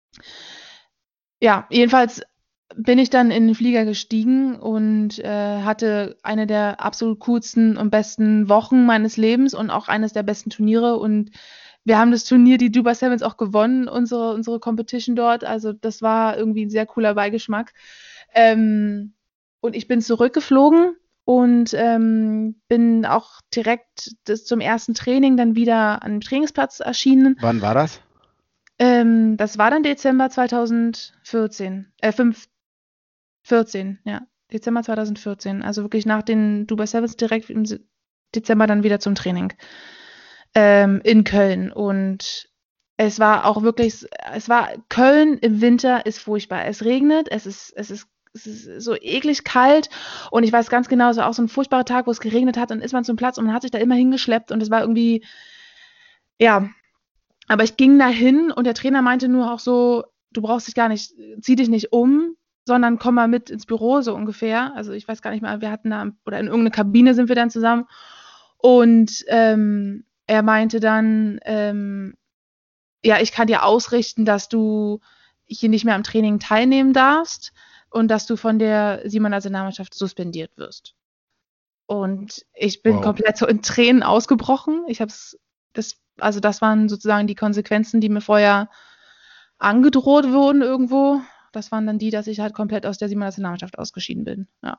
Ja, jedenfalls bin ich dann in den Flieger gestiegen und äh, hatte eine der absolut coolsten und besten Wochen meines Lebens und auch eines der besten Turniere. Und wir haben das Turnier, die Dubai Sevens, auch gewonnen, unsere, unsere Competition dort. Also das war irgendwie ein sehr cooler Beigeschmack. Ähm, und ich bin zurückgeflogen und ähm, bin auch direkt das, zum ersten Training dann wieder an dem Trainingsplatz erschienen. Wann war das? Ähm, das war dann Dezember zweitausendvierzehn. Äh, fünf, vierzehn, ja. Dezember zweitausendvierzehn. Also wirklich nach den Dubai Sevens direkt im Dezember dann wieder zum Training. Ähm, in Köln. Und es war auch wirklich, es war, Köln im Winter ist furchtbar. Es regnet, es ist, es ist, es ist so eklig kalt. Und ich weiß ganz genau, es war auch so ein furchtbarer Tag, wo es geregnet hat. Dann ist man zum Platz und man hat sich da immer hingeschleppt und es war irgendwie, ja. Aber ich ging da hin und der Trainer meinte nur auch so, du brauchst dich gar nicht, zieh dich nicht um, sondern komm mal mit ins Büro, so ungefähr. Also ich weiß gar nicht mehr, wir hatten da, oder in irgendeine Kabine sind wir dann zusammen. Und ähm, er meinte dann, ähm, ja, ich kann dir ausrichten, dass du hier nicht mehr am Training teilnehmen darfst und dass du von der Siemer-Nationalmannschaft suspendiert wirst. Und ich bin Wow. komplett so in Tränen ausgebrochen. Ich habe es, das, also das waren sozusagen die Konsequenzen, die mir vorher angedroht wurden irgendwo. Das waren dann die, dass ich halt komplett aus der Siemer-Nationalmannschaft ausgeschieden bin. Ja.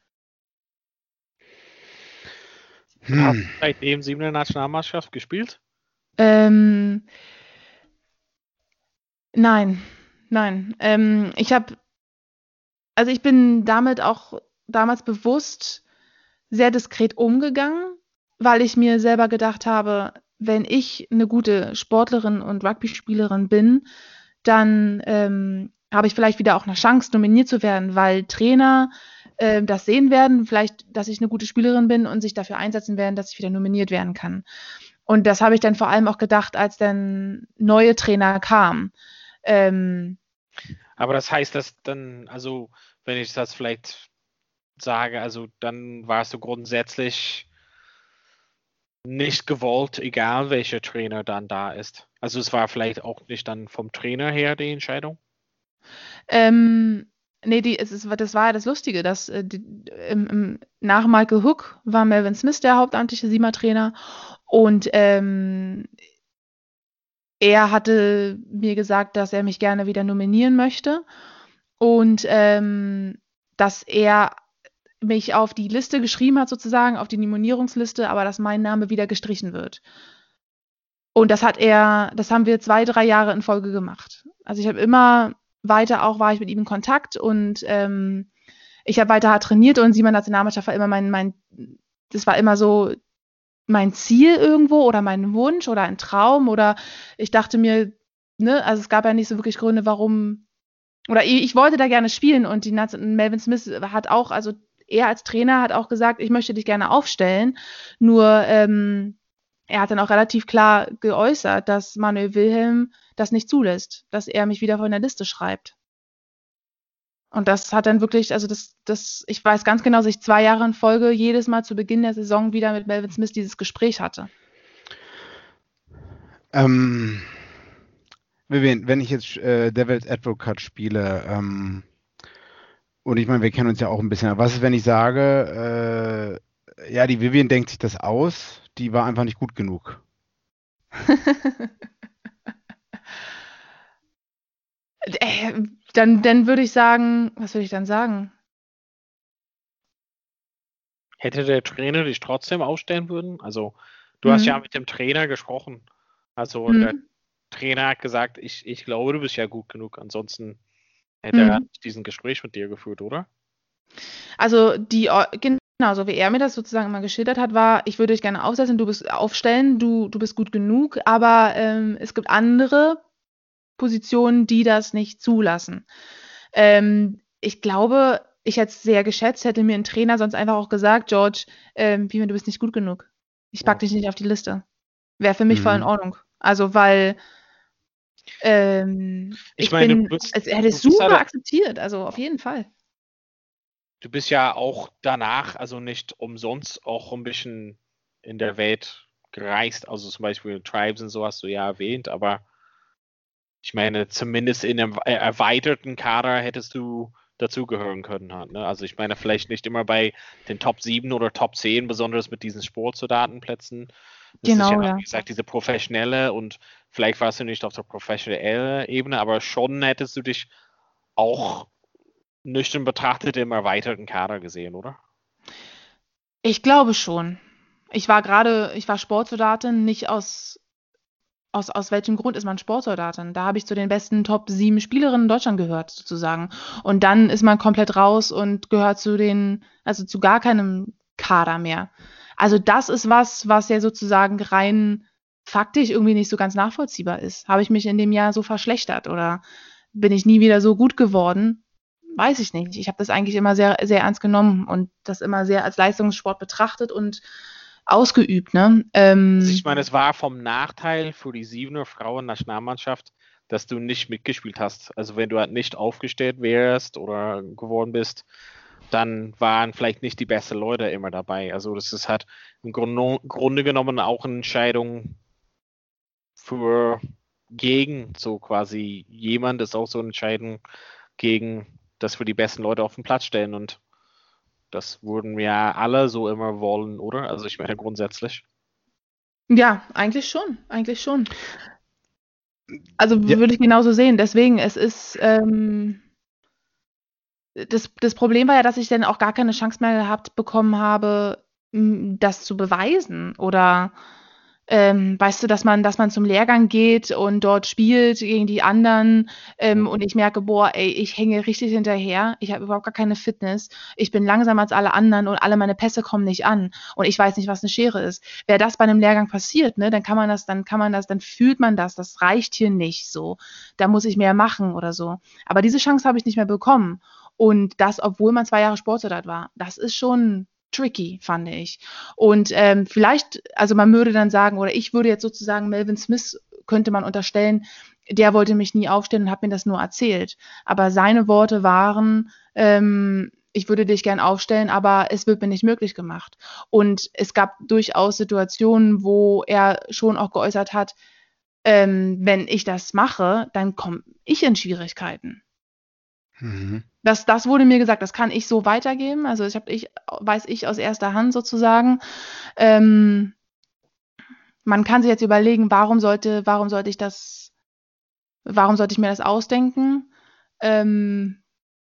Hm. Hast Hm. du seitdem Siebener Nationalmannschaft gespielt? Ähm, nein, nein. Ähm, ich habe, also ich bin damit auch damals bewusst sehr diskret umgegangen, weil ich mir selber gedacht habe, wenn ich eine gute Sportlerin und Rugby-Spielerin bin, dann ähm, habe ich vielleicht wieder auch eine Chance, nominiert zu werden, weil Trainer äh, das sehen werden, vielleicht, dass ich eine gute Spielerin bin und sich dafür einsetzen werden, dass ich wieder nominiert werden kann. Und das habe ich dann vor allem auch gedacht, als dann neue Trainer kamen. Ähm, Aber das heißt, dass dann, also wenn ich das vielleicht sage, also dann warst du grundsätzlich nicht gewollt, egal welcher Trainer dann da ist. Also es war vielleicht auch nicht dann vom Trainer her die Entscheidung? ähm, nee, die, es ist, das war ja das Lustige, dass äh, die, im, im, nach Michael Hook war Melvin Smith der hauptamtliche Siemer-Trainer und ähm, er hatte mir gesagt, dass er mich gerne wieder nominieren möchte und ähm, dass er mich auf die Liste geschrieben hat, sozusagen, auf die Nominierungsliste, aber dass mein Name wieder gestrichen wird. Und das hat er, das haben wir zwei, drei Jahre in Folge gemacht. Also ich habe immer weiter auch, war ich mit ihm in Kontakt und ähm, ich habe weiter hart trainiert und Siemer Nationalmannschaft war immer mein, mein, das war immer so mein Ziel irgendwo oder mein Wunsch oder ein Traum oder ich dachte mir, ne, also es gab ja nicht so wirklich Gründe, warum, oder ich, ich wollte da gerne spielen und die Melvin Smith hat auch, also er als Trainer hat auch gesagt, ich möchte dich gerne aufstellen, nur ähm, er hat dann auch relativ klar geäußert, dass Manuel Wilhelm das nicht zulässt, dass er mich wieder von der Liste schreibt. Und das hat dann wirklich, also das, das, ich weiß ganz genau, dass ich zwei Jahre in Folge jedes Mal zu Beginn der Saison wieder mit Melvin Smith dieses Gespräch hatte. Ähm, Vivian, wenn ich jetzt äh, Devil's Advocate spiele, ähm, und ich meine, wir kennen uns ja auch ein bisschen, was ist, wenn ich sage, äh, ja, die Vivian denkt sich das aus, die war einfach nicht gut genug. äh, dann, dann würde ich sagen, was würde ich dann sagen? Hätte der Trainer dich trotzdem aufstellen würden? Also du Mhm. hast ja mit dem Trainer gesprochen. Also und Mhm. der Trainer hat gesagt, ich, ich glaube, du bist ja gut genug. Ansonsten hätte er Mhm. nicht diesen Gespräch mit dir geführt, oder? Also die, Or- genau, Genau, so wie er mir das sozusagen immer geschildert hat, war, ich würde dich gerne aufsetzen, du bist aufstellen, du, du bist gut genug, aber ähm, es gibt andere Positionen, die das nicht zulassen. Ähm, ich glaube, ich hätte es sehr geschätzt, hätte mir ein Trainer sonst einfach auch gesagt, George, ähm, Vivian, du bist nicht gut genug. Ich pack Ja. dich nicht auf die Liste. Wäre für mich voll in Mhm. Ordnung. Also, weil ähm, Ich ich meine, du bin, bist, es, er hätte du es bist super halt, akzeptiert, also auf jeden Fall. du bist ja auch danach, also nicht umsonst, auch ein bisschen in der Welt gereist. Also zum Beispiel Tribes und so hast du ja erwähnt, aber ich meine, zumindest in einem er- erweiterten Kader hättest du dazugehören können halt, ne? Also ich meine, vielleicht nicht immer bei den Top sieben oder Top zehn, besonders mit diesen Sportsoldatenplätzen. Das ist ja, Genau, ja. wie gesagt, diese professionelle und vielleicht warst du nicht auf der professionellen Ebene, aber schon hättest du dich auch nüchtern betrachtet im erweiterten Kader gesehen, oder? Ich glaube schon. Ich war gerade, ich war Sportsoldatin, nicht aus, aus, aus welchem Grund ist man Sportsoldatin? Da habe ich zu den besten Top sieben Spielerinnen in Deutschland gehört, sozusagen. Und dann ist man komplett raus und gehört zu den, also zu gar keinem Kader mehr. Also das ist was, was ja sozusagen rein faktisch irgendwie nicht so ganz nachvollziehbar ist. Habe ich mich in dem Jahr so verschlechtert oder bin ich nie wieder so gut geworden? Weiß ich nicht. Ich habe das eigentlich immer sehr, sehr ernst genommen und das immer sehr als Leistungssport betrachtet und ausgeübt, ne? Ähm, Also ich meine, es war vom Nachteil für die Siebener Frauen-Nationalmannschaft, dass du nicht mitgespielt hast. Also wenn du halt nicht aufgestellt wärst oder geworden bist, dann waren vielleicht nicht die besten Leute immer dabei. Also das ist halt im Grunde, Grunde genommen auch eine Entscheidung für gegen so quasi jemand ist auch so eine Entscheidung gegen, dass wir die besten Leute auf den Platz stellen und das würden wir ja alle so immer wollen, oder? Also ich meine grundsätzlich. ja, eigentlich schon, eigentlich schon. Also Ja. würde ich genauso sehen. Deswegen, es ist, ähm, das, das Problem war ja, dass ich dann auch gar keine Chance mehr gehabt bekommen habe, m, das zu beweisen. Oder ähm, weißt du, dass man, dass man zum Lehrgang geht und dort spielt gegen die anderen ähm, und ich merke, boah, ey, ich hänge richtig hinterher, ich habe überhaupt gar keine Fitness, ich bin langsamer als alle anderen und alle meine Pässe kommen nicht an und ich weiß nicht, was eine Schere ist. Wäre das bei einem Lehrgang passiert, ne, dann kann man das, dann kann man das, dann fühlt man das, das reicht hier nicht so, da muss ich mehr machen oder so. Aber diese Chance habe ich nicht mehr bekommen. Und das, obwohl man zwei Jahre Sportsoldat war. Das ist schon tricky, fand ich. Und ähm, vielleicht, also man würde dann sagen, oder ich würde jetzt sozusagen Melvin Smith, könnte man unterstellen, der wollte mich nie aufstellen und hat mir das nur erzählt. Aber seine Worte waren, ähm, ich würde dich gern aufstellen, aber es wird mir nicht möglich gemacht. Und es gab durchaus Situationen, wo er schon auch geäußert hat, ähm, wenn ich das mache, dann komme ich in Schwierigkeiten. Mhm. Das, das wurde mir gesagt, das kann ich so weitergeben. Also ich habe, ich weiß ich aus erster Hand sozusagen. Ähm, man kann sich jetzt überlegen, warum sollte, warum sollte ich das, warum sollte ich mir das ausdenken? Ähm,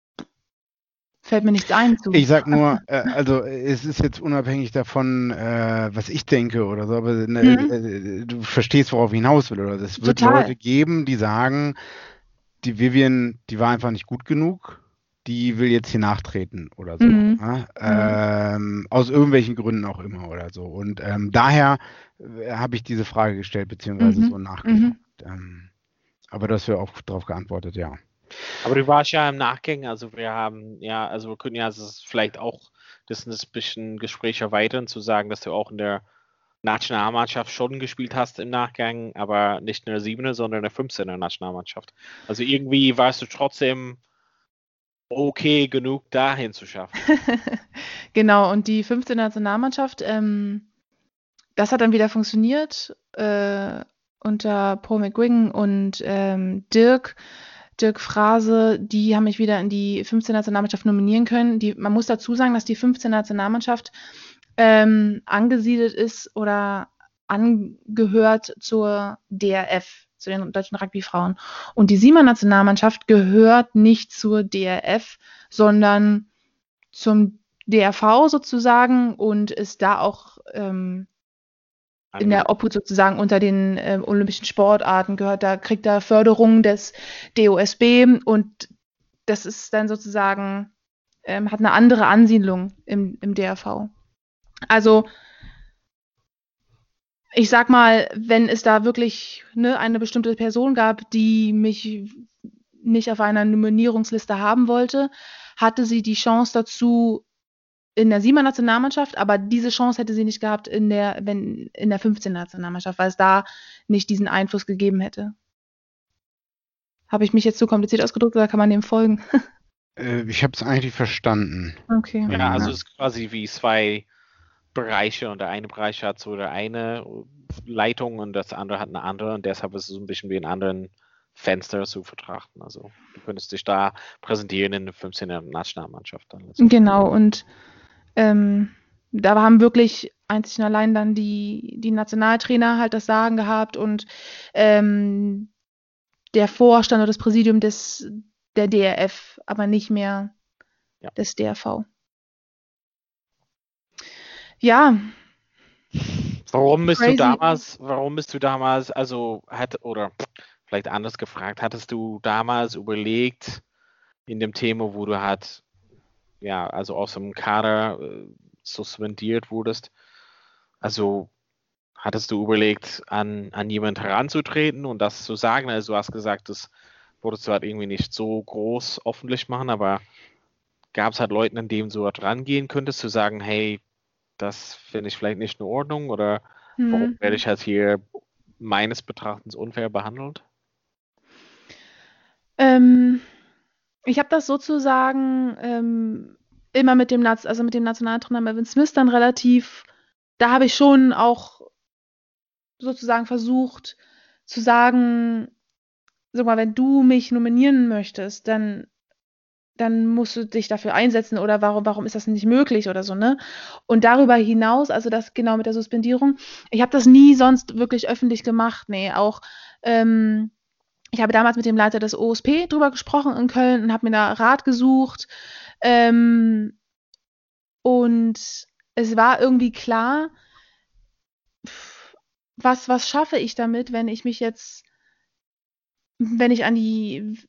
fällt mir nichts ein zu. Ich sag nur, äh, also es ist jetzt unabhängig davon, äh, was ich denke oder so, aber ne, Mhm. äh, du verstehst, worauf ich hinaus will, oder? Es wird Total. Leute geben, die sagen, die Vivian, die war einfach nicht gut genug, die will jetzt hier nachtreten oder so. Mhm. Ja? Ähm, aus irgendwelchen Gründen auch immer oder so. Und ähm, daher äh, habe ich diese Frage gestellt, beziehungsweise Mhm. so nachgefragt. Mhm. Ähm, aber das wäre auch darauf geantwortet, ja. Aber du warst ja im Nachgang, also wir haben, ja, also wir können ja also vielleicht auch das ein bisschen Gespräch erweitern, zu sagen, dass du auch in der Nationalmannschaft schon gespielt hast im Nachgang, aber nicht in der Siebener, sondern in der fünfzehner Nationalmannschaft. Also irgendwie warst du trotzdem okay genug, dahin zu schaffen. Genau, und die fünfte Nationalmannschaft, ähm, das hat dann wieder funktioniert äh, unter Paul McGuigan und ähm, Dirk. Dirk Frase, die haben mich wieder in die fünfzehn Nationalmannschaft nominieren können. Die, man muss dazu sagen, dass die fünfzehn Nationalmannschaft ähm, angesiedelt ist oder angehört zur D R F, zu den deutschen Rugbyfrauen. Und die Siebener Nationalmannschaft gehört nicht zur D R F, sondern zum D R V sozusagen und ist da auch ähm, in der Obhut sozusagen unter den äh, olympischen Sportarten gehört, da kriegt er Förderung des D O S B und das ist dann sozusagen ähm, hat eine andere Ansiedlung im, im D R V. Also ich sag mal, wenn es da wirklich ne, eine bestimmte Person gab, die mich nicht auf einer Nominierungsliste haben wollte, hatte sie die Chance dazu in der siebener Nationalmannschaft, aber diese Chance hätte sie nicht gehabt in der, wenn, in der fünfzehner Nationalmannschaft, weil es da nicht diesen Einfluss gegeben hätte. Habe ich mich jetzt zu kompliziert ausgedrückt oder kann man dem folgen? Äh, ich habe es eigentlich verstanden. Okay. Ja, also es ist quasi wie zwei Bereiche und der eine Bereich hat so der eine Leitung und das andere hat eine andere und deshalb ist es so ein bisschen wie in anderen Fenster zu betrachten. Also du könntest dich da präsentieren in der fünfzehner Nationalmannschaft. Dann genau, und ähm, da haben wirklich einzig und allein dann die, die Nationaltrainer halt das Sagen gehabt und ähm, der Vorstand oder das Präsidium des, der D R F, aber nicht mehr ja. des D R V. Ja. Warum bist Crazy. du damals, warum bist du damals, also hat, oder vielleicht anders gefragt, hattest du damals überlegt, in dem Thema, wo du halt, ja, also aus dem Kader äh, suspendiert wurdest, also hattest du überlegt, an, an jemanden heranzutreten und das zu sagen? Also du hast gesagt, das wolltest du halt irgendwie nicht so groß öffentlich machen, aber gab es halt Leute, an denen du halt rangehen könntest, zu sagen, hey, das finde ich vielleicht nicht in Ordnung oder hm. warum werde ich halt hier meines Betrachtens unfair behandelt? Ähm, ich habe das sozusagen ähm, immer mit dem, Naz- also mit dem Nationaltrainer Melvin Smith dann relativ, da habe ich schon auch sozusagen versucht zu sagen, sag mal, wenn du mich nominieren möchtest, dann dann musst du dich dafür einsetzen oder warum, warum ist das nicht möglich oder so, ne? Und darüber hinaus, also das genau mit der Suspendierung, ich habe das nie sonst wirklich öffentlich gemacht, nee, auch, ähm, ich habe damals mit dem Leiter des O S P drüber gesprochen in Köln und habe mir da Rat gesucht, ähm, und es war irgendwie klar, pff, was, was schaffe ich damit, wenn ich mich jetzt, wenn ich an die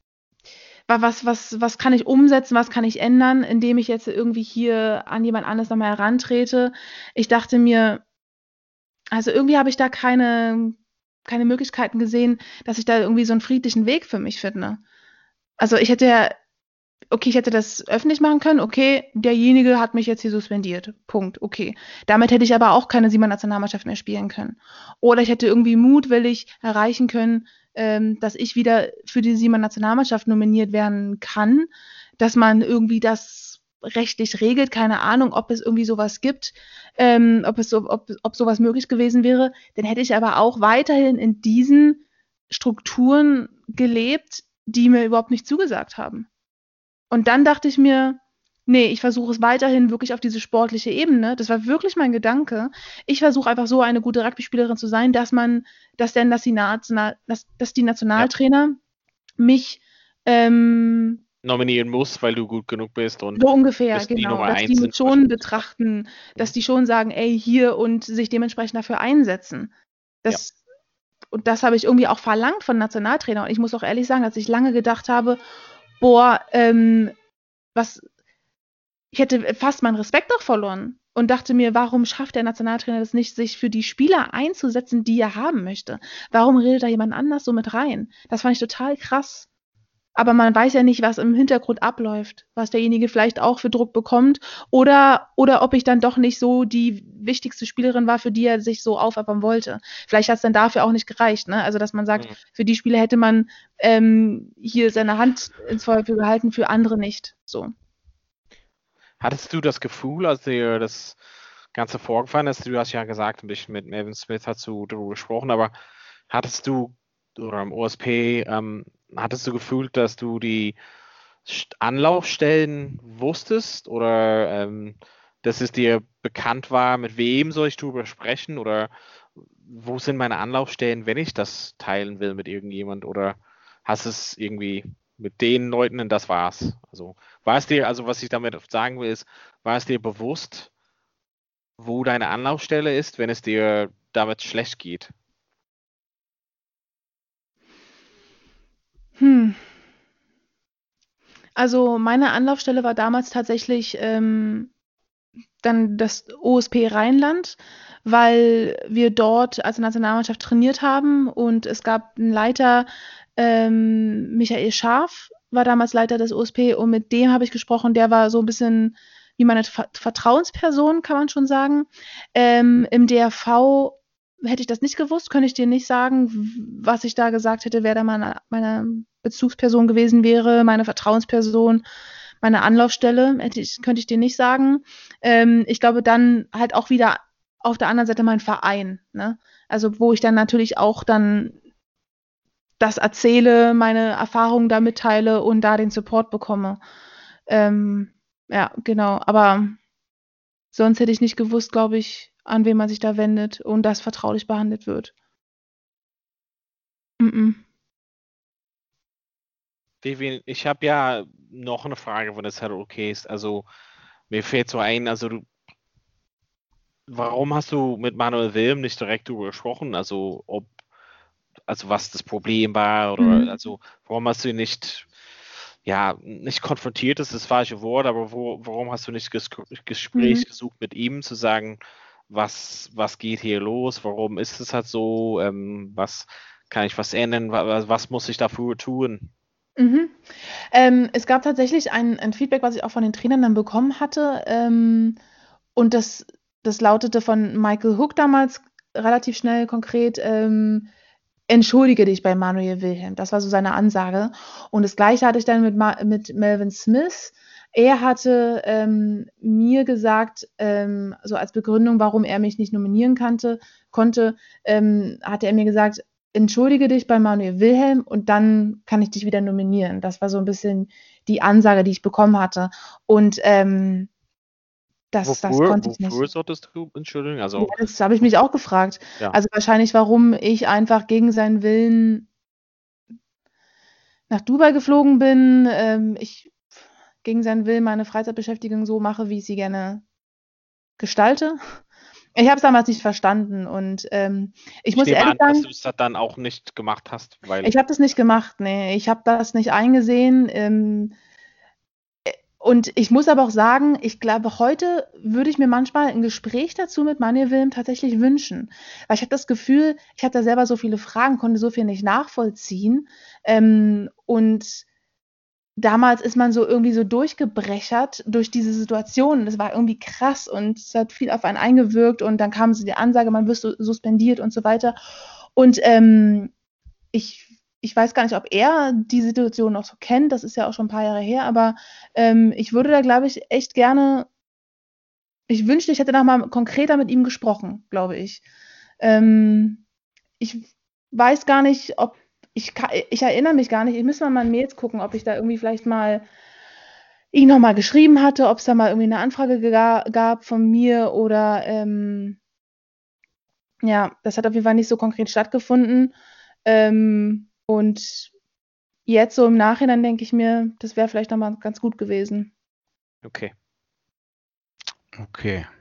Was, was, was kann ich umsetzen, was kann ich ändern, indem ich jetzt irgendwie hier an jemand anderes nochmal herantrete? Ich dachte mir, also irgendwie habe ich da keine, keine Möglichkeiten gesehen, dass ich da irgendwie so einen friedlichen Weg für mich finde. Also ich hätte ja, okay, ich hätte das öffentlich machen können, okay, derjenige hat mich jetzt hier suspendiert, Punkt, okay. Damit hätte ich aber auch keine siebener Nationalmannschaft mehr spielen können. Oder ich hätte irgendwie mutwillig erreichen können, ähm, dass ich wieder für die siebener Nationalmannschaft nominiert werden kann, dass man irgendwie das rechtlich regelt, keine Ahnung, ob es irgendwie sowas gibt, ähm, ob es so, ob, ob sowas möglich gewesen wäre, dann hätte ich aber auch weiterhin in diesen Strukturen gelebt, die mir überhaupt nicht zugesagt haben. Und dann dachte ich mir, nee, ich versuche es weiterhin wirklich auf diese sportliche Ebene. Das war wirklich mein Gedanke. Ich versuche einfach so eine gute Rugby-Spielerin zu sein, dass man, dass denn, dass die, National, dass, dass die Nationaltrainer ja. mich ähm, nominieren muss, weil du gut genug bist und so ungefähr, genau, dass die mich schon betrachten, dass die schon sagen, ey, hier und sich dementsprechend dafür einsetzen. Das ja. Und das habe ich irgendwie auch verlangt von Nationaltrainer. Und ich muss auch ehrlich sagen, dass ich lange gedacht habe, boah, ähm, was, ich hätte fast meinen Respekt auch verloren und dachte mir, warum schafft der Nationaltrainer das nicht, sich für die Spieler einzusetzen, die er haben möchte? Warum redet da jemand anders so mit rein? Das fand ich total krass. Aber man weiß ja nicht, was im Hintergrund abläuft, was derjenige vielleicht auch für Druck bekommt oder, oder ob ich dann doch nicht so die wichtigste Spielerin war, für die er sich so aufopfern wollte. Vielleicht hat es dann dafür auch nicht gereicht, ne? Also, dass man sagt, mhm. für die Spieler hätte man ähm, hier seine Hand ins Feuer für gehalten, für andere nicht. So. Hattest du das Gefühl, als dir das Ganze vorgefallen ist, du hast ja gesagt, ein bisschen mit Melvin Smith hast du darüber gesprochen, aber hattest du, oder im O S P, ähm, hattest du gefühlt, dass du die Anlaufstellen wusstest oder ähm, dass es dir bekannt war, mit wem soll ich darüber sprechen oder wo sind meine Anlaufstellen, wenn ich das teilen will mit irgendjemand oder hast es irgendwie mit den Leuten und das war's? Also war es dir, also was ich damit sagen will, ist, war es dir bewusst, wo deine Anlaufstelle ist, wenn es dir damit schlecht geht? Hm. Also meine Anlaufstelle war damals tatsächlich ähm, dann das O S P Rheinland, weil wir dort als Nationalmannschaft trainiert haben und es gab einen Leiter, ähm, Michael Scharf war damals Leiter des O S P und mit dem habe ich gesprochen, der war so ein bisschen wie meine Ver Vertrauensperson, kann man schon sagen. Ähm, im D R V hätte ich das nicht gewusst, könnte ich dir nicht sagen, was ich da gesagt hätte, wer da meine, meine Bezugsperson gewesen wäre, meine Vertrauensperson, meine Anlaufstelle, hätte ich, könnte ich dir nicht sagen. Ähm, ich glaube, dann halt auch wieder auf der anderen Seite mein Verein, ne? Also wo ich dann natürlich auch dann das erzähle, meine Erfahrungen da mitteile und da den Support bekomme. Ähm, ja, genau. Aber sonst hätte ich nicht gewusst, glaube ich, an wen man sich da wendet und das vertraulich behandelt wird. Mm-mm. Vivian, ich habe ja noch eine Frage, wenn das halt okay ist. Also mir fällt so ein, also du, warum hast du mit Manuel Wilm nicht direkt darüber gesprochen? Also ob, also was das Problem war oder Mhm. also warum hast du ihn nicht, ja, nicht konfrontiert, ist das falsche Wort, aber wo, warum hast du nicht ges Gespräch Mhm. gesucht mit ihm, zu sagen, was, was geht hier los, warum ist es halt so, ähm, was kann ich was ändern, was, was muss ich dafür tun? Mhm. Ähm, es gab tatsächlich ein, ein Feedback, was ich auch von den Trainern dann bekommen hatte. Ähm, und das, das lautete von Michael Hook damals relativ schnell konkret, ähm, entschuldige dich bei Manuel Wilhelm. Das war so seine Ansage. Und das Gleiche hatte ich dann mit, Ma mit Melvin Smith. Er hatte ähm, mir gesagt, ähm, so als Begründung, warum er mich nicht nominieren kannte, konnte, ähm, hatte er mir gesagt, entschuldige dich bei Manuel Wilhelm und dann kann ich dich wieder nominieren. Das war so ein bisschen die Ansage, die ich bekommen hatte. Und ähm, das, das Wofür, konnte ich wofür nicht. solltest du entschuldigen? Ja, Also, das habe ich mich auch gefragt. ja. Also wahrscheinlich, warum ich einfach gegen seinen Willen nach Dubai geflogen bin, ähm, ich gegen seinen Willen meine Freizeitbeschäftigung so mache, wie ich sie gerne gestalte. Ich habe es damals nicht verstanden und ähm, ich Ich muss nehme ehrlich an, dass sagen, du es dann auch nicht gemacht hast, weil ich habe das nicht gemacht, ne. Ich habe das nicht eingesehen. Ähm, und ich muss aber auch sagen, ich glaube, heute würde ich mir manchmal ein Gespräch dazu mit Manuel Wilhelm tatsächlich wünschen. Weil ich habe das Gefühl, ich hatte da selber so viele Fragen, konnte so viel nicht nachvollziehen. Ähm, und damals ist man so irgendwie so durchgebrechert durch diese Situation. Das war irgendwie krass und es hat viel auf einen eingewirkt und dann kam so die Ansage, man wird so suspendiert und so weiter. Und ähm, ich, ich weiß gar nicht, ob er die Situation noch so kennt, das ist ja auch schon ein paar Jahre her, aber ähm, ich würde da, glaube ich, echt gerne, ich wünschte, ich hätte noch mal konkreter mit ihm gesprochen, glaube ich. Ähm, ich weiß gar nicht, ob ich, ka- ich erinnere mich gar nicht, ich müsste mal in meinen Mails gucken, ob ich da irgendwie vielleicht mal ihn noch mal geschrieben hatte, ob es da mal irgendwie eine Anfrage gega- gab von mir oder ähm, ja, das hat auf jeden Fall nicht so konkret stattgefunden. Ähm, und jetzt so im Nachhinein denke ich mir, das wäre vielleicht noch mal ganz gut gewesen. okay. Okay.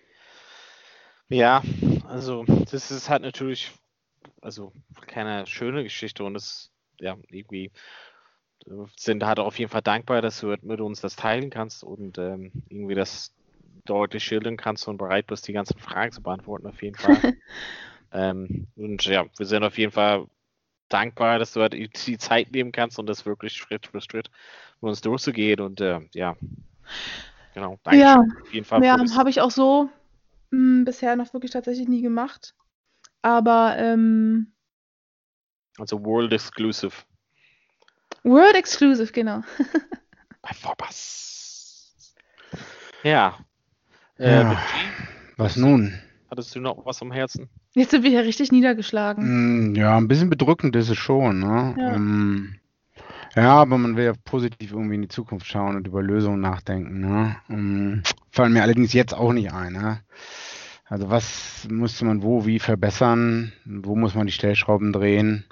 Ja, also das ist halt natürlich, also keine schöne Geschichte und es, ja, irgendwie äh, sind halt auf jeden Fall dankbar, dass du mit uns das teilen kannst und ähm, irgendwie das deutlich schildern kannst und bereit bist, die ganzen Fragen zu beantworten, auf jeden Fall. ähm, und ja, wir sind auf jeden Fall dankbar, dass du halt die die Zeit nehmen kannst und das wirklich Schritt für Schritt mit uns durchzugehen und äh, ja, genau, Ja, Dankeschön auf jeden Fall ja, für das. habe ich auch so hm, bisher noch wirklich tatsächlich nie gemacht. Aber ähm, Also World Exclusive World Exclusive, genau. bei Vorpass. Ja, äh, Ja, mit G, was hattest du, nun? hattest du noch was am Herzen? Jetzt sind wir hier richtig niedergeschlagen. Hm, ja, ein bisschen bedrückend ist es schon, ne? Ja. Ähm, ja, aber man will ja positiv irgendwie in die Zukunft schauen und über Lösungen nachdenken, ne? Ähm, fallen mir allerdings jetzt auch nicht ein, ne? Also was musste man wo, wie verbessern? Wo muss man die Stellschrauben drehen?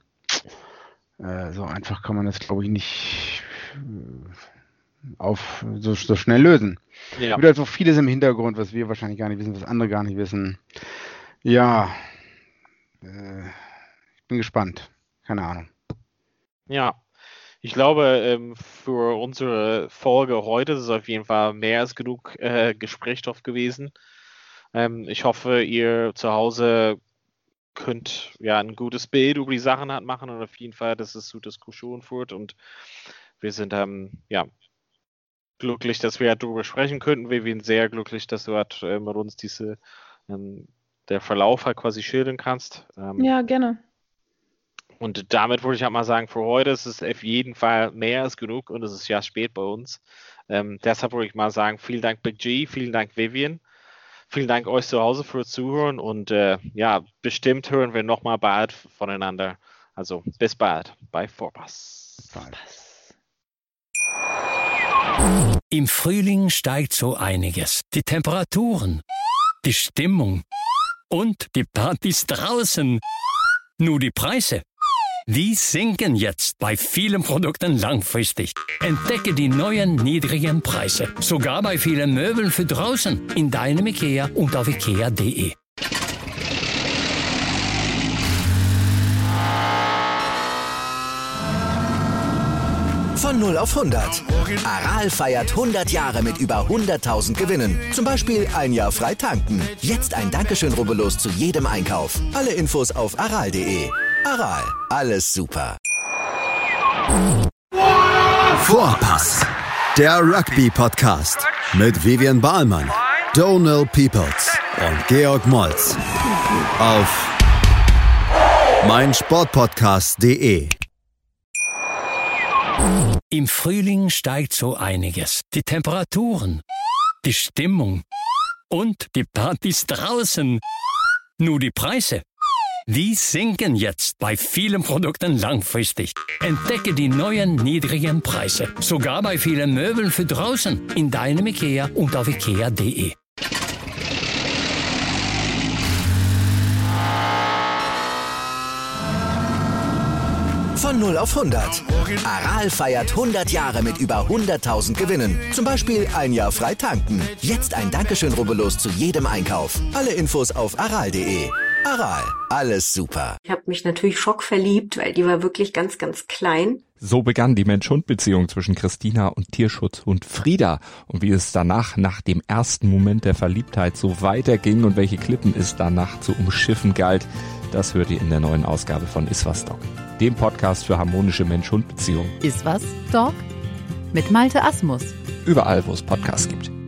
Äh, so einfach kann man das, glaube ich, nicht äh, auf so, so schnell lösen. Ja, Wieder so vieles im Hintergrund, was wir wahrscheinlich gar nicht wissen, was andere gar nicht wissen. Ja, äh, ich bin gespannt. Keine Ahnung. ja. Ich glaube, ähm, für unsere Folge heute ist es auf jeden Fall mehr als genug äh, Gesprächsstoff gewesen. Ähm, ich hoffe, ihr zu Hause könnt ja ein gutes Bild über die Sachen halt machen und auf jeden Fall, dass es zu Diskussionen führt. Und wir sind ähm, ja glücklich, dass wir darüber sprechen könnten. Wir sind sehr glücklich, dass du halt, äh, mit uns diese ähm, der Verlauf halt quasi schildern kannst. Ähm, Ja, gerne. Und damit würde ich halt mal sagen, für heute ist es auf jeden Fall mehr als genug und es ist ja spät bei uns. Ähm, deshalb würde ich mal sagen, vielen Dank Big G, vielen Dank Vivian, vielen Dank euch zu Hause fürs Zuhören und äh, ja, bestimmt hören wir nochmal bald voneinander. Also bis bald bei Vorpass. Im Frühling steigt so einiges. Die Temperaturen, die Stimmung und die Partys draußen. Nur die Preise, die sinken jetzt bei vielen Produkten langfristig. Entdecke die neuen niedrigen Preise. Sogar bei vielen Möbeln für draußen. In deinem IKEA und auf ikea punkt de. Von null auf hundert. Aral feiert hundert Jahre mit über hunderttausend Gewinnen. Zum Beispiel ein Jahr frei tanken. Jetzt ein Dankeschön, rubbellos zu jedem Einkauf. Alle Infos auf aral punkt de. Aral, alles super. Vorpass, der Rugby-Podcast mit Vivian Bahlmann, Donald Peoples und Georg Moltz auf meinsportpodcast punkt de. Im Frühling steigt so einiges. Die Temperaturen, die Stimmung und die Partys draußen. Nur die Preise, die sinken jetzt bei vielen Produkten langfristig. Entdecke die neuen niedrigen Preise. Sogar bei vielen Möbeln für draußen. In deinem IKEA und auf ikea punkt de. Von null auf hundert. Aral feiert hundert Jahre mit über hunderttausend Gewinnen. Zum Beispiel ein Jahr frei tanken. Jetzt ein Dankeschön, rubbellos zu jedem Einkauf. Alle Infos auf aral punkt de. Aral, alles super. Ich habe mich natürlich schockverliebt, weil die war wirklich ganz, ganz klein. So begann die Mensch-Hund-Beziehung zwischen Christina und Tierschutzhund Frieda. Und wie es danach, nach dem ersten Moment der Verliebtheit, so weiterging und welche Klippen es danach zu umschiffen galt, das hört ihr in der neuen Ausgabe von Iswas Dog, dem Podcast für harmonische Mensch-Hund-Beziehungen. Iswas Dog? Mit Malte Asmus. Überall, wo es Podcasts gibt.